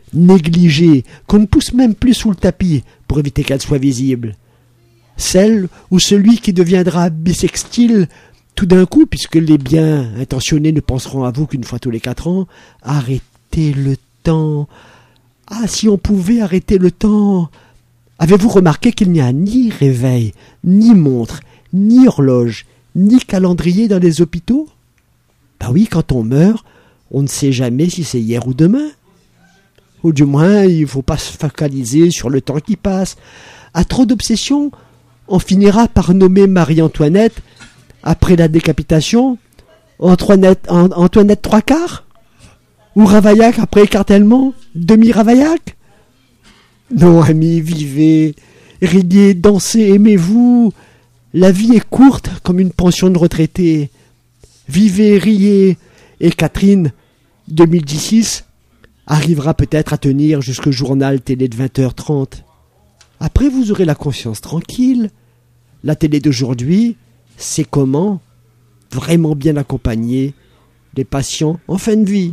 négligée, qu'on ne pousse même plus sous le tapis pour éviter qu'elle soit visible. Celle ou celui qui deviendra bisextile tout d'un coup, puisque les bien intentionnés ne penseront à vous qu'une fois tous les 4 ans. Arrêtez le temps. Ah, si on pouvait arrêter le temps. Avez-vous remarqué qu'il n'y a ni réveil, ni montre, ni horloge, ni calendrier dans les hôpitaux? Ben oui, quand on meurt, on ne sait jamais si c'est hier ou demain. Ou du moins, il ne faut pas se focaliser sur le temps qui passe. À trop d'obsession, on finira par nommer Marie-Antoinette, après la décapitation, Antoinette 3/4, ou Ravaillac après écartèlement, demi-Ravaillac. Non, amis, vivez, riez, dansez, aimez-vous. La vie est courte comme une pension de retraité. Vivez, riez, et Catherine, 2016, arrivera peut-être à tenir jusqu'au journal télé de 20h30. Après, vous aurez la conscience tranquille. La télé d'aujourd'hui, c'est comment vraiment bien accompagner les patients en fin de vie.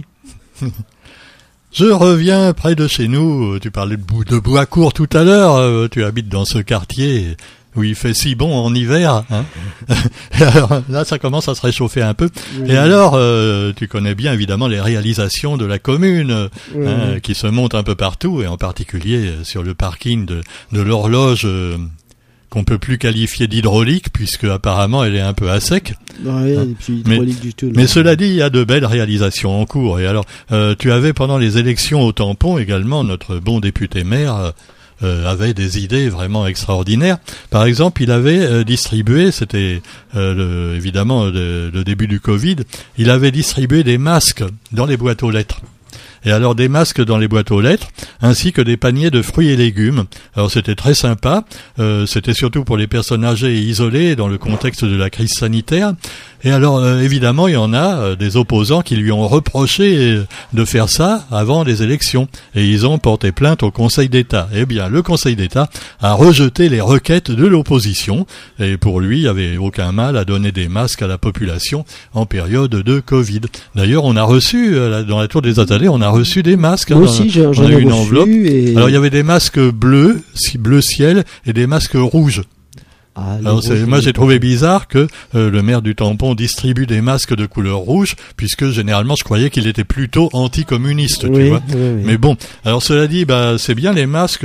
Je reviens près de chez nous. Tu parlais de Boiscourt tout à l'heure. Tu habites dans ce quartier où il fait si bon en hiver. Hein. Et alors, là, ça commence à se réchauffer un peu. Oui. Et alors, tu connais bien évidemment les réalisations de la commune qui se montent un peu partout, et en particulier sur le parking de l'horloge qu'on peut plus qualifier d'hydraulique, puisque apparemment elle est un peu à sec. Ouais, et puis hydraulique du tout. Mais cela dit, il y a de belles réalisations en cours. Et alors, tu avais pendant les élections au tampon également, notre bon député maire avait des idées vraiment extraordinaires. Par exemple, il avait distribué, c'était évidemment le début du Covid, il avait distribué des masques dans les boîtes aux lettres. Et alors des masques dans les boîtes aux lettres, ainsi que des paniers de fruits et légumes. Alors c'était très sympa, c'était surtout pour les personnes âgées et isolées dans le contexte de la crise sanitaire. Et alors évidemment il y en a des opposants qui lui ont reproché de faire ça avant les élections. Et ils ont porté plainte au Conseil d'État. Eh bien le Conseil d'État a rejeté les requêtes de l'opposition. Et pour lui il n'y avait aucun mal à donner des masques à la population en période de Covid. D'ailleurs on a reçu, dans la Tour des Azalées, on a reçu des masques. Moi aussi, j'en ai eu une reçu. Enveloppe. Alors il y avait des masques bleus, bleu ciel, et des masques rouges. Alors moi j'ai trouvé bizarre que le maire du tampon distribue des masques de couleur rouge, puisque généralement je croyais qu'il était plutôt anticommuniste, tu vois. Oui. Mais bon, alors cela dit, c'est bien les masques,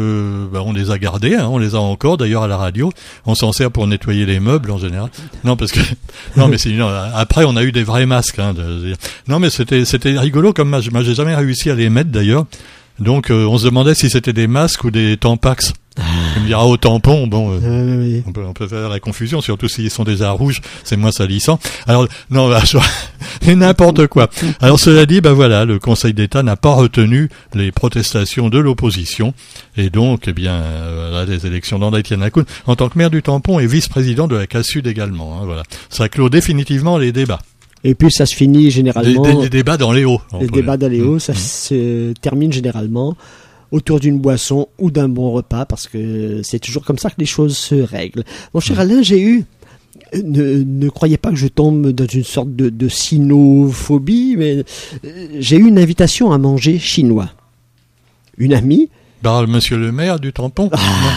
on les a gardés, hein, on les a encore d'ailleurs à la radio, on s'en sert pour nettoyer les meubles en général. Non parce que après on a eu des vrais masques. Hein, non mais c'était rigolo comme moi j'ai jamais réussi à les mettre d'ailleurs. Donc on se demandait si c'était des masques ou des tampax. Tu me diras au tampon, on peut faire la confusion, surtout s'ils sont déjà rouges, c'est moins salissant. Alors non, c'est n'importe quoi. Alors cela dit, le Conseil d'État n'a pas retenu les protestations de l'opposition, et donc les élections d'André-Étienne Lacoune en tant que maire du tampon et vice-président de la CASUD également. Hein, voilà, ça clôt définitivement les débats. Et puis ça se finit généralement. Les débats dans les hauts. Les débats dans les hauts, ça se termine généralement autour d'une boisson ou d'un bon repas, parce que c'est toujours comme ça que les choses se règlent. Mon cher Alain, j'ai eu... Ne croyez pas que je tombe dans une sorte de sinophobie, mais j'ai eu une invitation à manger chinois. Une amie... Monsieur le maire du tampon.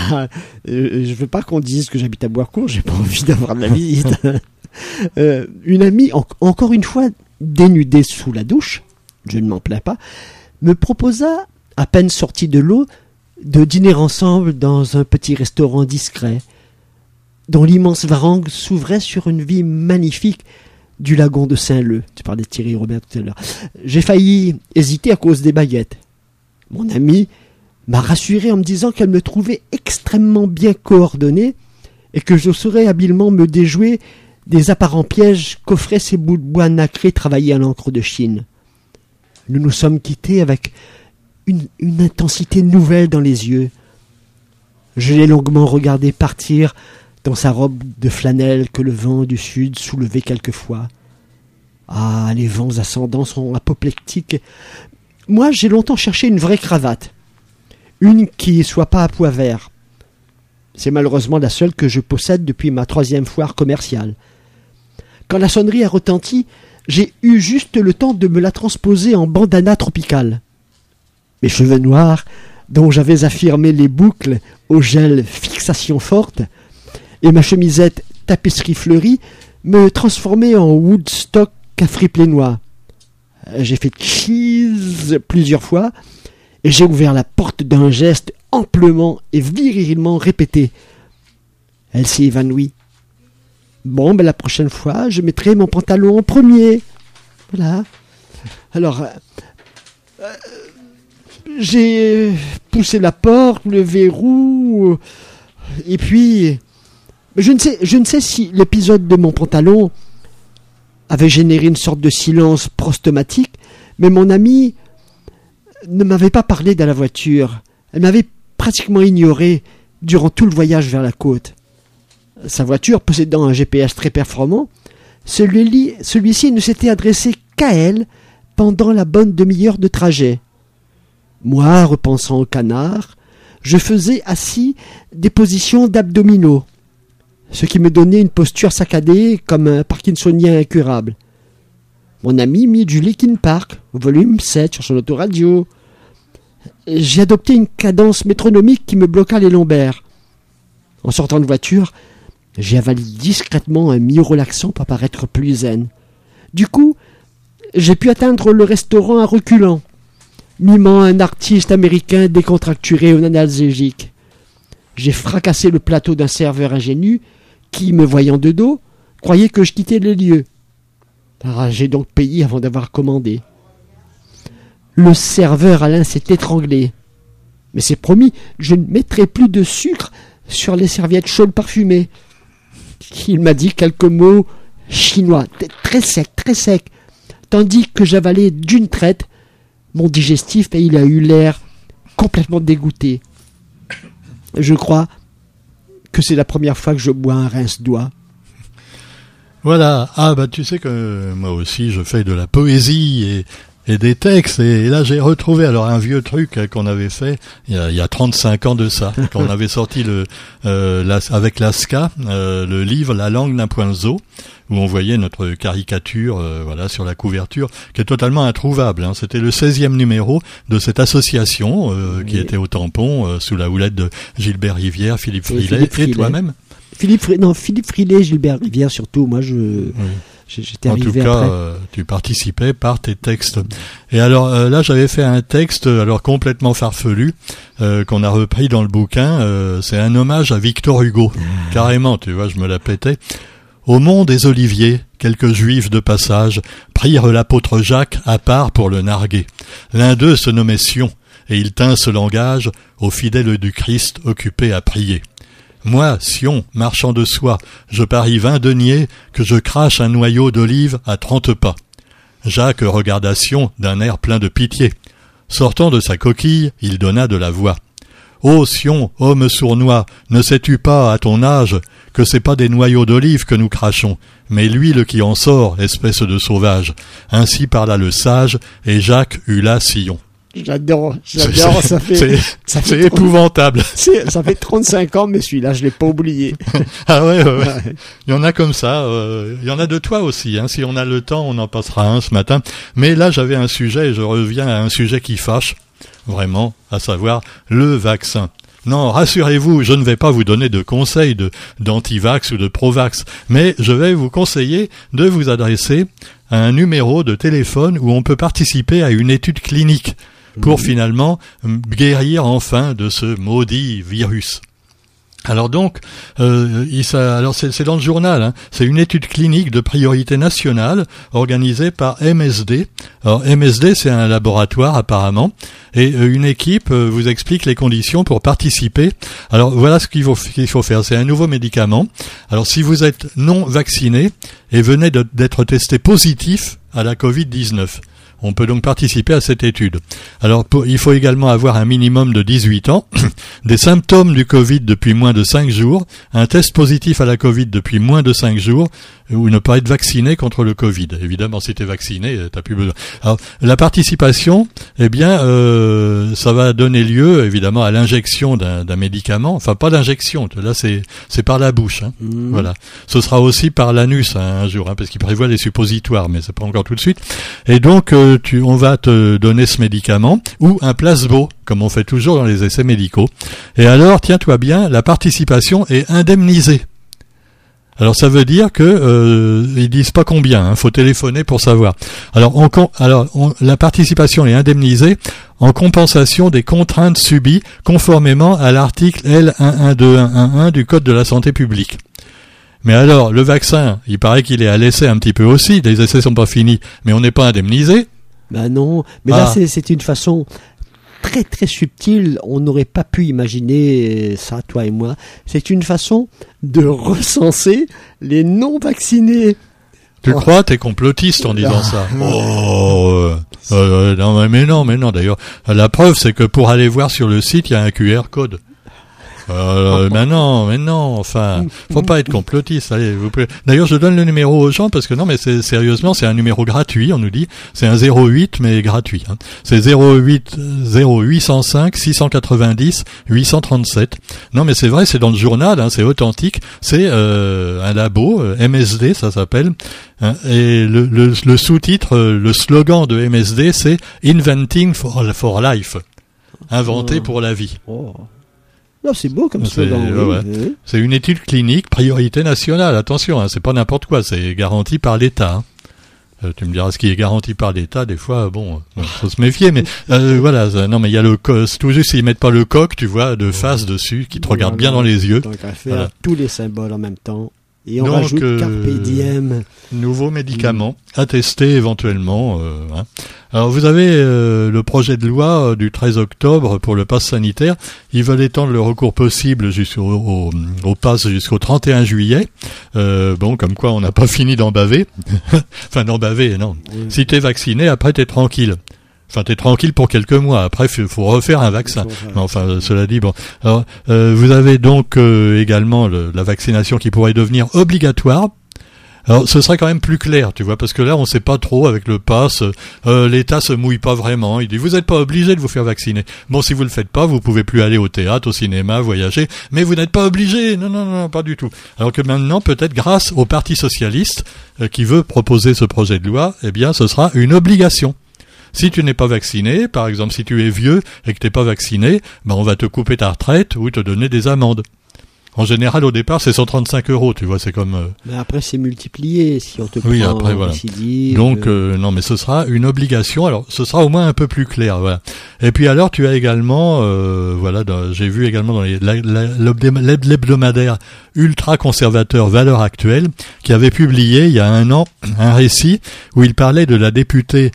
Je veux pas qu'on dise que j'habite à Boiscourt, j'ai pas envie d'avoir de la visite. Une amie, encore une fois dénudée sous la douche, je ne m'en plains pas, me proposa, à peine sortie de l'eau, de dîner ensemble dans un petit restaurant discret, dont l'immense varangue s'ouvrait sur une vue magnifique du lagon de Saint-Leu. Tu parlais de Thierry Robert tout à l'heure. J'ai failli hésiter à cause des baguettes. Mon amie m'a rassuré en me disant qu'elle me trouvait extrêmement bien coordonnée et que je saurais habilement me déjouer des apparents pièges qu'offraient ces bouts de bois nacrés travaillés à l'encre de Chine. Nous nous sommes quittés avec une intensité nouvelle dans les yeux. Je l'ai longuement regardé partir dans sa robe de flanelle que le vent du sud soulevait quelquefois. Ah, les vents ascendants sont apoplectiques. Moi, j'ai longtemps cherché une vraie cravate. Une qui soit pas à pois vert. C'est malheureusement la seule que je possède depuis ma 3e foire commerciale. Quand la sonnerie a retenti, j'ai eu juste le temps de me la transposer en bandana tropicale. Mes cheveux noirs, dont j'avais affirmé les boucles au gel fixation forte, et ma chemisette tapisserie fleurie me transformaient en Woodstock cafri-plénois. J'ai fait cheese plusieurs fois, et j'ai ouvert la porte d'un geste amplement et virilement répété. Elle s'est évanouie. Bon, la prochaine fois, je mettrai mon pantalon en premier. Voilà. Alors, j'ai poussé la porte, le verrou, et puis... Je ne sais si l'épisode de mon pantalon avait généré une sorte de silence prostomatique, mais mon amie ne m'avait pas parlé de la voiture. Elle m'avait pratiquement ignoré durant tout le voyage vers la côte. Sa voiture possédant un GPS très performant, celui-ci ne s'était adressé qu'à elle pendant la bonne demi-heure de trajet. Moi, repensant au canard, je faisais assis des positions d'abdominaux, ce qui me donnait une posture saccadée comme un parkinsonien incurable. Mon ami mit du Linkin Park, au volume 7 sur son autoradio. J'ai adopté une cadence métronomique qui me bloqua les lombaires. En sortant de voiture, j'ai avalé discrètement un mio-relaxant pour paraître plus zen. Du coup, j'ai pu atteindre le restaurant à reculons, mimant un artiste américain décontracturé ou analgésique. J'ai fracassé le plateau d'un serveur ingénu qui, me voyant de dos, croyait que je quittais les lieux. J'ai donc payé avant d'avoir commandé. Le serveur Alain s'est étranglé. Mais c'est promis, je ne mettrai plus de sucre sur les serviettes chaudes parfumées. Il m'a dit quelques mots chinois, très secs, tandis que j'avalais d'une traite mon digestif et il a eu l'air complètement dégoûté. Je crois que c'est la première fois que je bois un rince-doigt. Voilà. Tu sais que moi aussi je fais de la poésie et des textes, et là j'ai retrouvé un vieux truc qu'on avait fait il y a 35 ans de ça, quand on avait sorti avec l'ASCA, le livre La langue d'un poinzo, où on voyait notre caricature sur la couverture, qui est totalement introuvable. C'était le 16e numéro de cette association qui était au Tampon, sous la houlette de Gilbert Rivière, Philippe Frilet et toi-même. Philippe Frilet, Gilbert Rivière surtout. Moi, j'étais arrivé après. En tout cas, tu participais par tes textes. Et alors là, j'avais fait un texte complètement farfelu qu'on a repris dans le bouquin. C'est un hommage à Victor Hugo. Carrément, tu vois, je me la pétais. Au mont des Oliviers, quelques juifs de passage prirent l'apôtre Jacques à part pour le narguer. L'un d'eux se nommait Sion, et il tint ce langage aux fidèles du Christ occupés à prier. Moi, Sion, marchand de soie, je parie 20 deniers que je crache un noyau d'olive à 30 pas. Jacques regarda Sion d'un air plein de pitié. Sortant de sa coquille, il donna de la voix. Ô Sion, homme sournois, ne sais-tu pas, à ton âge, que c'est pas des noyaux d'olive que nous crachons, mais l'huile qui en sort, espèce de sauvage. Ainsi parla le sage, et Jacques eut là Sion. J'adore, ça fait épouvantable. Ça fait 35 ans, mais celui-là, je l'ai pas oublié. Ah ouais. Il y en a comme ça, il y en a de toi aussi, si on a le temps, on en passera un ce matin. Mais là, j'avais un sujet, et je reviens à un sujet qui fâche, vraiment, à savoir le vaccin. Non, rassurez-vous, je ne vais pas vous donner de conseils d'anti-vax ou de pro-vax, mais je vais vous conseiller de vous adresser à un numéro de téléphone où on peut participer à une étude clinique pour finalement guérir enfin de ce maudit virus. Alors donc, c'est dans le journal, c'est une étude clinique de priorité nationale organisée par MSD. Alors MSD, c'est un laboratoire apparemment, et une équipe vous explique les conditions pour participer. Alors voilà ce qu'il faut faire, c'est un nouveau médicament. Alors si vous êtes non vacciné et venez d'être testé positif à la Covid-19, on peut donc participer à cette étude. Alors, il faut également avoir un minimum de 18 ans, des symptômes du Covid depuis moins de 5 jours, un test positif à la Covid depuis moins de 5 jours, ou ne pas être vacciné contre le Covid. Évidemment, si tu es vacciné, t'as plus besoin. Alors, la participation, ça va donner lieu, évidemment, à l'injection d'un médicament. Enfin, pas d'injection, là, c'est par la bouche. Voilà. Ce sera aussi par l'anus un jour, parce qu'il prévoit les suppositoires, mais c'est pas encore tout de suite. Et donc, on va te donner ce médicament, ou un placebo, comme on fait toujours dans les essais médicaux. Et alors, tiens-toi bien, la participation est indemnisée. Alors ça veut dire que ils disent pas combien, hein, faut téléphoner pour savoir. Alors la participation est indemnisée en compensation des contraintes subies conformément à l'article L112111 du Code de la santé publique. Mais alors le vaccin, il paraît qu'il est à l'essai un petit peu aussi, les essais sont pas finis, mais on n'est pas indemnisé. Ben non, mais là c'est une façon très très subtil, on n'aurait pas pu imaginer ça, toi et moi. C'est une façon de recenser les non-vaccinés. Tu crois, t'es complotiste en disant ça. Non, mais non, d'ailleurs, la preuve c'est que pour aller voir sur le site, il y a un QR code. Mais non, enfin, faut pas être complotiste. Allez, vous pouvez... D'ailleurs, je donne le numéro aux gens parce que non, mais sérieusement, c'est un numéro gratuit. On nous dit, c'est un 08 mais gratuit. Hein. C'est 0805 690 837. Non, mais c'est vrai, c'est dans le journal. Hein, c'est authentique. C'est un labo MSD, ça s'appelle. Hein, et le sous-titre, le slogan de MSD, c'est Inventing for Life, inventé pour la vie. Non, c'est beau comme slogan. Ouais. C'est une étude clinique, priorité nationale. Attention, hein, c'est pas n'importe quoi, c'est garanti par l'État. Hein. Tu me diras ce qui est garanti par l'État, des fois, faut se méfier, mais voilà. Non, mais il y a c'est tout juste s'ils mettent pas le coq, tu vois, de face dessus, qui te regarde bien dans les yeux. Donc à faire tous les symboles en même temps. Et on rajoute Carpe Diem. Nouveau médicament à tester éventuellement. Hein. Alors vous avez le projet de loi du 13 octobre pour le pass sanitaire. Ils veulent étendre le recours possible au pass jusqu'au 31 juillet. Comme quoi on n'a pas fini d'en baver. Enfin d'en baver, non. Oui. Si t'es vacciné, après t'es tranquille. Enfin, t'es tranquille pour quelques mois. Après, faut refaire un vaccin. Mais enfin, cela dit, bon. Alors, vous avez donc également la vaccination qui pourrait devenir obligatoire. Alors, ce serait quand même plus clair, tu vois, parce que là, on sait pas trop avec le pass. L'État se mouille pas vraiment. Il dit, vous êtes pas obligé de vous faire vacciner. Bon, si vous le faites pas, vous pouvez plus aller au théâtre, au cinéma, voyager, mais vous n'êtes pas obligé. Non, pas du tout. Alors que maintenant, peut-être grâce au Parti socialiste qui veut proposer ce projet de loi, eh bien, ce sera une obligation. Si tu n'es pas vacciné, par exemple, si tu es vieux et que t'es pas vacciné, on va te couper ta retraite ou te donner des amendes. En général, au départ, c'est 135 €, tu vois, c'est comme... Mais après, c'est multiplié, si on te prend après, voilà. Récidive. Donc, non, mais ce sera une obligation. Alors, ce sera au moins un peu plus clair, voilà. Et puis alors, tu as également, j'ai vu également dans l'hebdomadaire ultra-conservateur Valeurs Actuelles, qui avait publié, il y a un an, un récit où il parlait de la députée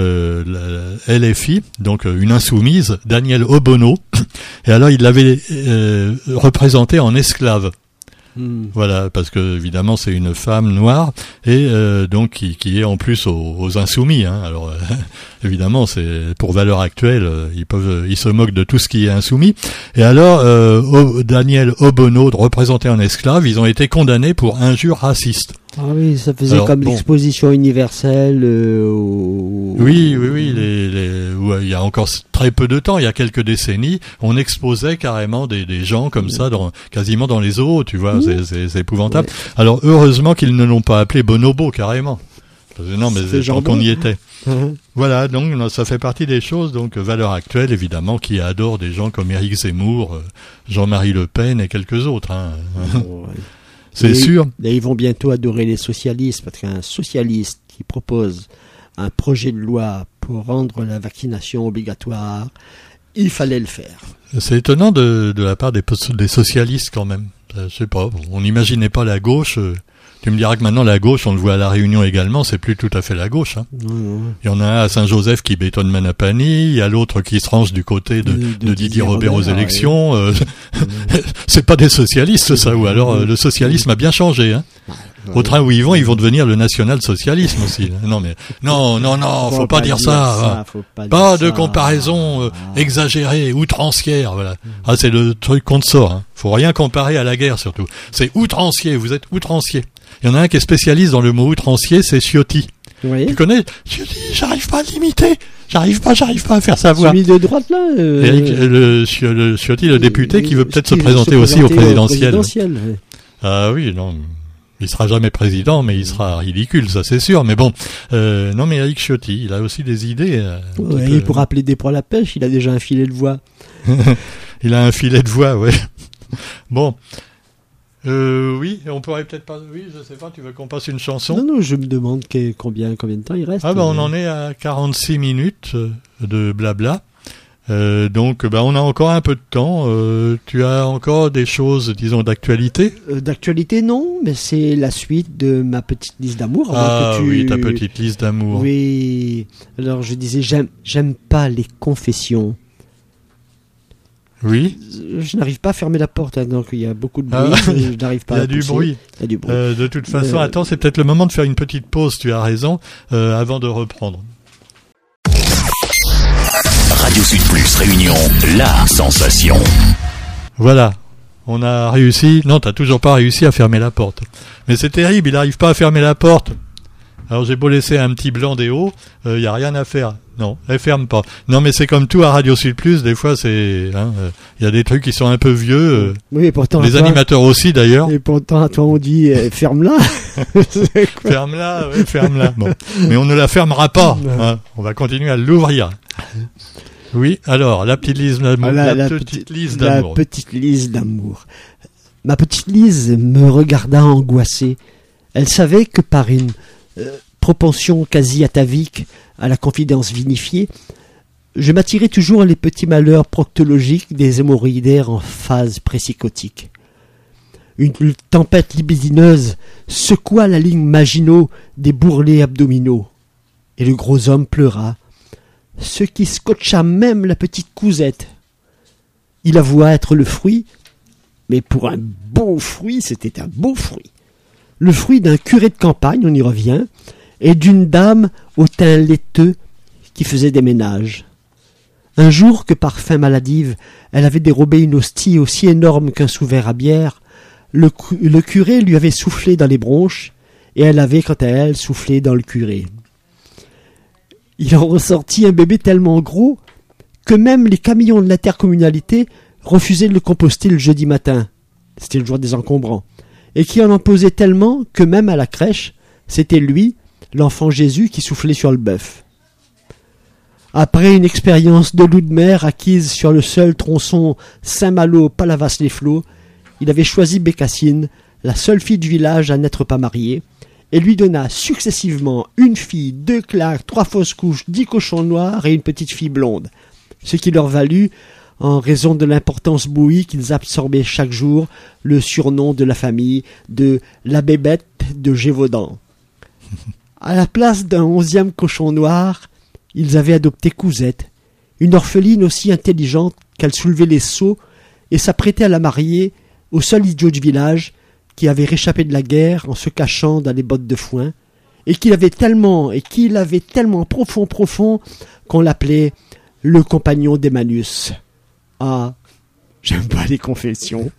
la LFI, donc une insoumise, Danielle Obono, et alors il l'avait représentée en esclave. Voilà, parce que évidemment c'est une femme noire et donc qui est en plus aux insoumis. Hein. Alors évidemment c'est pour Valeurs Actuelles, ils se moquent de tout ce qui est insoumis. Et alors Danielle Obono, représentée en esclave, ils ont été condamnés pour injures racistes. Ah oui, ça faisait comme l'exposition universelle. Oui, il y a encore très peu de temps, il y a quelques décennies, on exposait carrément des gens comme ça, quasiment dans les zoos, tu vois, c'est épouvantable. Ouais. Alors heureusement qu'ils ne l'ont pas appelé bonobo carrément. Non, mais tant qu'on y était. Voilà, donc ça fait partie des choses. Donc Valeurs Actuelles, évidemment, qui adore des gens comme Éric Zemmour, Jean-Marie Le Pen et quelques autres. Hein. C'est sûr. Et ils vont bientôt adorer les socialistes, parce qu'un socialiste qui propose un projet de loi pour rendre la vaccination obligatoire, il fallait le faire. C'est étonnant de la part des socialistes quand même. Je sais pas, on n'imaginait pas la gauche. Tu me diras que maintenant la gauche, on le voit à La Réunion également, c'est plus tout à fait la gauche. Hein. Il y en a un à Saint-Joseph qui bétonne Manapani, il y a l'autre qui se range du côté de Didier Robert aux élections. C'est pas des socialistes ça, ou alors le socialisme a bien changé. Hein. Au train où ils vont devenir le national-socialisme aussi. Non, faut pas dire ça. Pas de comparaison exagérée, outrancière. Voilà. C'est le truc qu'on te sort. Hein. Faut rien comparer à la guerre surtout. C'est outrancier, vous êtes outrancier. Il y en a un qui est spécialiste dans le mot outrancier, c'est Ciotti. Oui. Tu connais Ciotti, j'arrive pas à l'imiter. J'arrive pas à faire sa voix. Celui de droite là le Ciotti, le député qui veut peut-être se présenter aussi au présidentiel. Oui. Ah oui, non. Il sera jamais président, mais il sera ridicule, ça c'est sûr. Mais bon, non, mais Éric Ciotti, il a aussi des idées. Ouais, pour appeler des pros à la pêche, il a déjà un filet de voix. Il a un filet de voix, ouais. Bon. Oui, on pourrait peut-être pas... Oui, je sais pas, tu veux qu'on passe une chanson? Non, je me demande combien de temps il reste. Ah on en est à 46 minutes de blabla. Donc, on a encore un peu de temps. Tu as encore des choses, disons, d'actualité? D'actualité, non, mais c'est la suite de ma petite liste d'amour. Oui, ta petite liste d'amour. Oui, alors je disais, j'aime pas les confessions. Oui. Je n'arrive pas à fermer la porte, donc il y a beaucoup de bruit. Je n'arrive pas. Il y a du bruit. Il y a du bruit. De toute façon, attends, c'est peut-être le moment de faire une petite pause. Tu as raison, avant de reprendre. Radio Sud Plus Réunion, la sensation. Voilà, on a réussi. Non, t'as toujours pas réussi à fermer la porte. Mais c'est terrible, il n'arrive pas à fermer la porte. Alors j'ai beau laisser un petit blanc des hauts, y a rien à faire. Non, elle ferme pas. Non, mais c'est comme tout à Radio Sud Plus, des fois c'est, y a des trucs qui sont un peu vieux. Oui, et pourtant les animateurs aussi d'ailleurs. Et pourtant à toi on dit ferme-la. Ferme-la, oui, ferme-la. Bon, mais on ne la fermera pas. Hein. On va continuer à l'ouvrir. Oui, alors la petite liste d'amour. La petite liste d'amour. La petite liste d'amour. Ma petite Lise me regarda angoissée. Elle savait que par une propension quasi atavique à la confidence vinifiée, je m'attirais toujours les petits malheurs proctologiques des hémorroïdaires en phase pré-psychotique. Une tempête libidineuse secoua la ligne Maginot des bourrelets abdominaux, et le gros homme pleura, ce qui scotcha même la petite cousette. Il avoua être le fruit, mais pour un beau fruit, c'était un beau fruit. Le fruit d'un curé de campagne, on y revient, et d'une dame au teint laiteux qui faisait des ménages. Un jour que par faim maladive, elle avait dérobé une hostie aussi énorme qu'un sous-verre à bière, le curé lui avait soufflé dans les bronches, et elle avait, quant à elle, soufflé dans le curé. Il en ressortit un bébé tellement gros que même les camions de l'intercommunalité refusaient de le composter le jeudi matin. C'était le jour des encombrants. Et qui en posait tellement que même à la crèche, c'était lui, l'enfant Jésus, qui soufflait sur le bœuf. Après une expérience de loup de mer acquise sur le seul tronçon Saint-Malo-Palavas-les-Flots, il avait choisi Bécassine, la seule fille du village à n'être pas mariée, et lui donna successivement une fille, 2 claques, 3 fausses couches, 10 cochons noirs et une petite fille blonde, ce qui leur valut, en raison de l'importance bouillie qu'ils absorbaient chaque jour, le surnom de la famille de la bébête de Gévaudan. À la place d'un 11e cochon noir, ils avaient adopté Cousette, une orpheline aussi intelligente qu'elle soulevait les seaux et s'apprêtait à la marier au seul idiot du village qui avait réchappé de la guerre en se cachant dans les bottes de foin, et qu'il avait tellement profond qu'on l'appelait le compagnon d'Emmanuus. Ah, j'aime pas les confessions.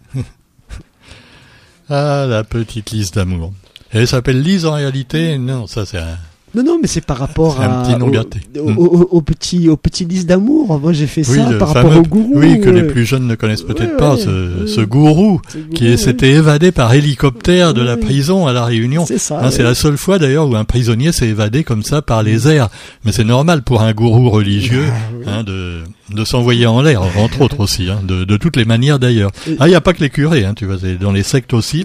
Ah, la petite Lise d'amour. Elle s'appelle Lise en réalité? Non, ça c'est un... Non, mais c'est par rapport un petit nom gâté. Au petit Lise d'amour. Moi, j'ai fait ça par rapport au gourou. Oui, que les plus jeunes ne connaissent peut-être pas. Ce gourou qui s'était évadé par hélicoptère de la prison à La Réunion. C'est ça. C'est la seule fois d'ailleurs où un prisonnier s'est évadé comme ça par les airs. Mais c'est normal pour un gourou religieux de s'envoyer en l'air, entre autres aussi, de toutes les manières d'ailleurs. Il n'y a pas que les curés, tu vois, dans les sectes aussi.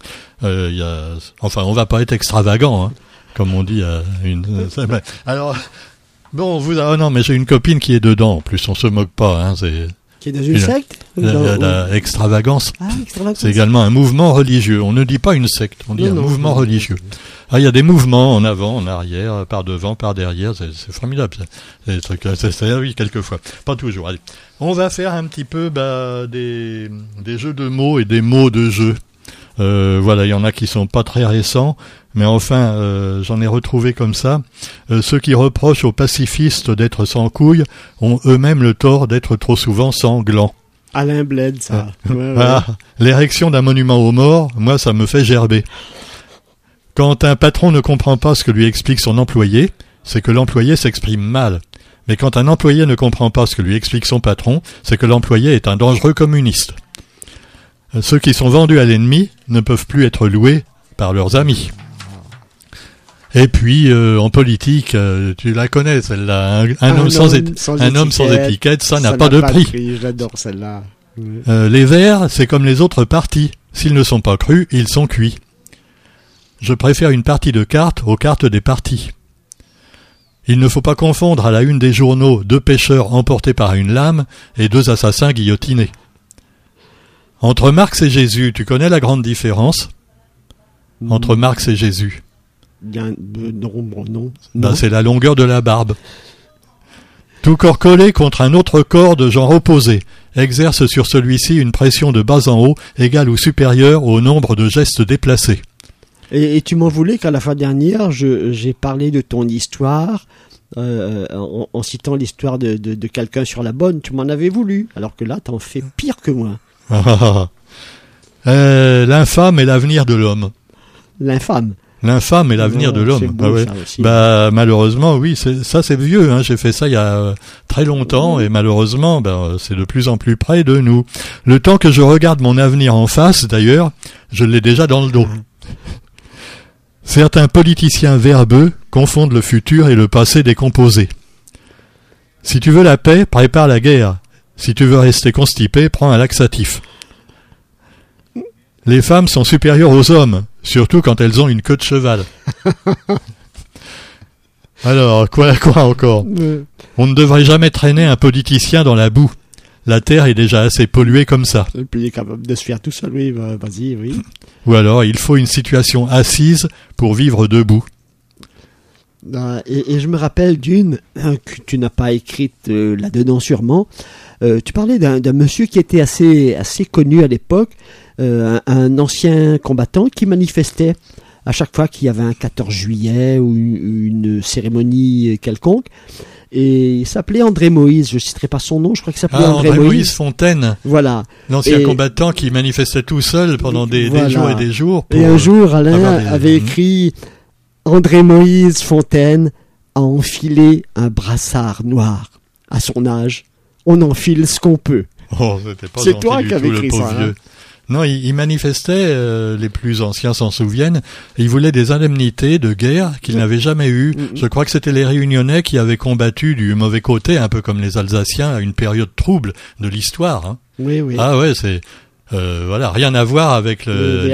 On va pas être extravagant, comme on dit à une... Alors, bon, non, mais j'ai une copine qui est dedans, en plus, on se moque pas, c'est... Qui est dans une secte? Extravagance. Ah, extravagance. C'est également un mouvement religieux. On ne dit pas une secte, on dit un mouvement religieux. Il y a des mouvements en avant, en arrière, par devant, par derrière, c'est formidable. C'est des trucs, oui, quelquefois. Pas toujours. Allez. On va faire un petit peu, des jeux de mots et des mots de jeu. Il y en a qui sont pas très récents, mais enfin, j'en ai retrouvé comme ça. Ceux qui reprochent aux pacifistes d'être sans couilles ont eux-mêmes le tort d'être trop souvent sanglants. Alain Bled, ça. L'érection d'un monument aux morts, moi, ça me fait gerber. Quand un patron ne comprend pas ce que lui explique son employé, c'est que l'employé s'exprime mal. Mais quand un employé ne comprend pas ce que lui explique son patron, c'est que l'employé est un dangereux communiste. Ceux qui sont vendus à l'ennemi ne peuvent plus être loués par leurs amis. Et puis en politique, tu la connais celle-là, un homme sans étiquette, ça n'a pas de prix. J'adore celle-là. Les Verts, c'est comme les autres partis. S'ils ne sont pas crus, ils sont cuits. Je préfère une partie de cartes aux cartes des partis. Il ne faut pas confondre à la une des journaux 2 pêcheurs emportés par une lame et 2 assassins guillotinés. Entre Marx et Jésus, tu connais la grande différence entre Marx et Jésus? Non. C'est la longueur de la barbe. Tout corps collé contre un autre corps de genre opposé exerce sur celui-ci une pression de bas en haut égale ou supérieure au nombre de gestes déplacés. Et tu m'en voulais qu'à la fin dernière, j'ai parlé de ton histoire, en citant l'histoire de quelqu'un sur la bonne. Tu m'en avais voulu, alors que là, t'en fais pire que moi. L'infâme est l'avenir de l'homme. L'infâme est l'avenir de l'homme. C'est beau, ça aussi. Malheureusement, oui, c'est vieux. Hein. J'ai fait ça il y a très longtemps et malheureusement, c'est de plus en plus près de nous. Le temps que je regarde mon avenir en face, d'ailleurs, je l'ai déjà dans le dos. Certains politiciens verbeux confondent le futur et le passé décomposé. Si tu veux la paix, prépare la guerre. Si tu veux rester constipé, prends un laxatif. Les femmes sont supérieures aux hommes, surtout quand elles ont une queue de cheval. Alors, quoi encore? On ne devrait jamais traîner un politicien dans la boue. La terre est déjà assez polluée comme ça. Et puis il est capable de se faire tout seul, oui, vas-y, oui. Ou alors, il faut une situation assise pour vivre debout. Et je me rappelle d'une que tu n'as pas écrite là-dedans sûrement. Tu parlais d'un monsieur qui était assez connu à l'époque, un ancien combattant qui manifestait à chaque fois qu'il y avait un 14 juillet ou une cérémonie quelconque. Et il s'appelait André Moïse, je ne citerai pas son nom, je crois qu'il s'appelait André Moïse Fontaine. Voilà. L'ancien combattant qui manifestait tout seul pendant des jours et des jours. Et un jour, Alain avait écrit André Moïse Fontaine a enfilé un brassard noir. À son âge, on enfile ce qu'on peut. Oh, c'était pas c'est toi qui avais écrit ça. Vieux. Non, il manifestait, les plus anciens s'en souviennent, il voulait des indemnités de guerre qu'il n'avait jamais eues. Je crois que c'était les Réunionnais qui avaient combattu du mauvais côté, un peu comme les Alsaciens, à une période trouble de l'histoire. Hein. Oui. Ah ouais, c'est... rien à voir avec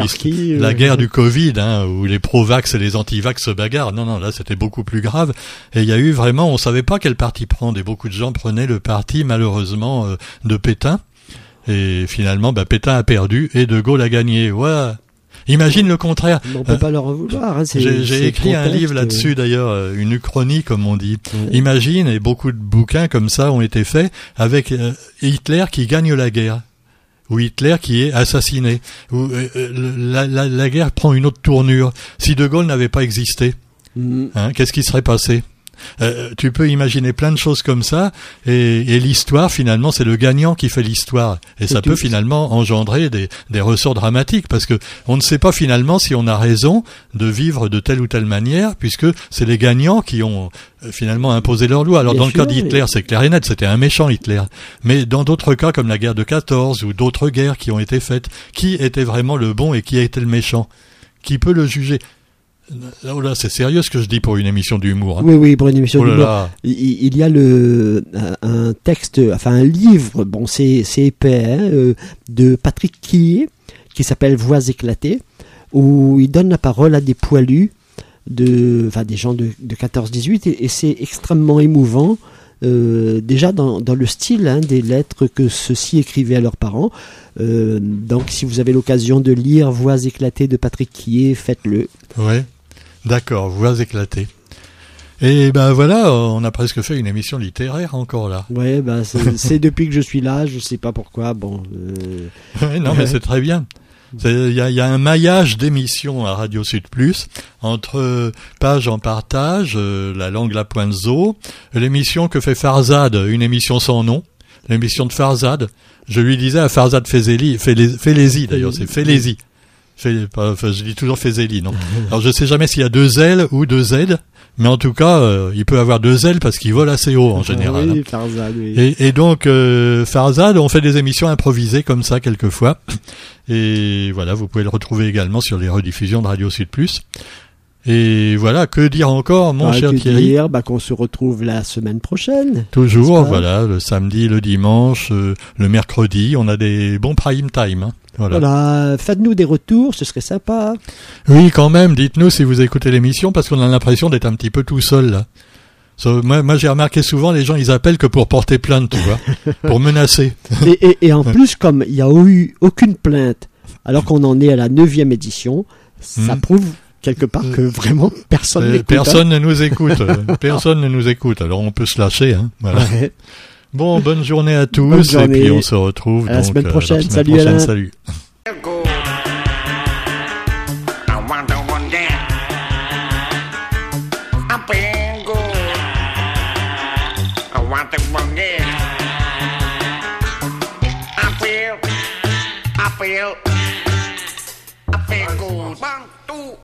la guerre du Covid, où les pro-vax et les anti-vax se bagarrent. Non, là, c'était beaucoup plus grave. Et il y a eu vraiment, on savait pas quel parti prendre, et beaucoup de gens prenaient le parti, malheureusement, de Pétain. Et finalement, Pétain a perdu et De Gaulle a gagné. Ouais. Imagine le contraire. On peut pas leur en vouloir. Hein, j'ai écrit un livre là-dessus d'ailleurs, une uchronie comme on dit. Imagine, et beaucoup de bouquins comme ça ont été faits, avec Hitler qui gagne la guerre. Ou Hitler qui est assassiné, ou la guerre prend une autre tournure. Si De Gaulle n'avait pas existé, qu'est-ce qui serait passé? Tu peux imaginer plein de choses comme ça, et l'histoire finalement c'est le gagnant qui fait l'histoire, et ça peut finalement engendrer des ressorts dramatiques, parce que on ne sait pas finalement si on a raison de vivre de telle ou telle manière, puisque c'est les gagnants qui ont finalement imposé leur loi. Alors dans le cas d'Hitler, c'est clair et net, c'était un méchant Hitler, mais dans d'autres cas comme la guerre de 14 ou d'autres guerres qui ont été faites, qui était vraiment le bon et qui était le méchant? Qui peut le juger? Oh là, c'est sérieux ce que je dis pour une émission d'humour. Hein. Oui, pour une émission d'humour. Il y a un texte, enfin un livre, bon c'est épais, de Patrick Quillier, qui s'appelle Voix éclatées, où il donne la parole à des poilus, des gens de 14-18, et c'est extrêmement émouvant. Déjà dans le style des lettres que ceux-ci écrivaient à leurs parents. Donc si vous avez l'occasion de lire Voix éclatées de Patrick Quillier, faites-le. Ouais, d'accord, Voix éclatées. Et voilà, on a presque fait une émission littéraire encore là. Ouais, c'est depuis que je suis là, je sais pas pourquoi. Bon. Ouais, non, mais c'est très bien. Il y a un maillage d'émissions à Radio Sud Plus, entre Page en partage, La langue, la pointe zoo, l'émission que fait Farzad, une émission sans nom, l'émission de Farzad. Je lui disais à Farzad Félezi, d'ailleurs, c'est Félezi. je dis toujours Fezeli, non. Alors je sais jamais s'il y a 2 L ou 2 Z, mais en tout cas, il peut avoir 2 L parce qu'il vole assez haut en général. Oui, Farzad, oui. Et donc, Farzad, on fait des émissions improvisées comme ça quelquefois. Et voilà, vous pouvez le retrouver également sur les rediffusions de Radio Sud Plus. Et voilà, que dire encore, mon cher Thierry? Dire, qu'on se retrouve la semaine prochaine. Toujours, voilà, le samedi, le dimanche, le mercredi, on a des bons prime time. Hein. Voilà, faites-nous des retours, ce serait sympa. Oui, quand même, dites-nous si vous écoutez l'émission, parce qu'on a l'impression d'être un petit peu tout seul, là. Moi, j'ai remarqué souvent, les gens, ils appellent que pour porter plainte, tu vois, pour menacer. Et en plus, comme il n'y a eu aucune plainte, alors qu'on en est à la 9e édition, ça prouve quelque part que vraiment personne n'écoute. Personne ne nous écoute. Personne ne nous écoute. Alors on peut se lâcher. Hein. Voilà. Ouais. Bon, bonne journée à tous. Et puis on se retrouve à la semaine prochaine. Salut Alain. Salut. I feel good. 1, 2,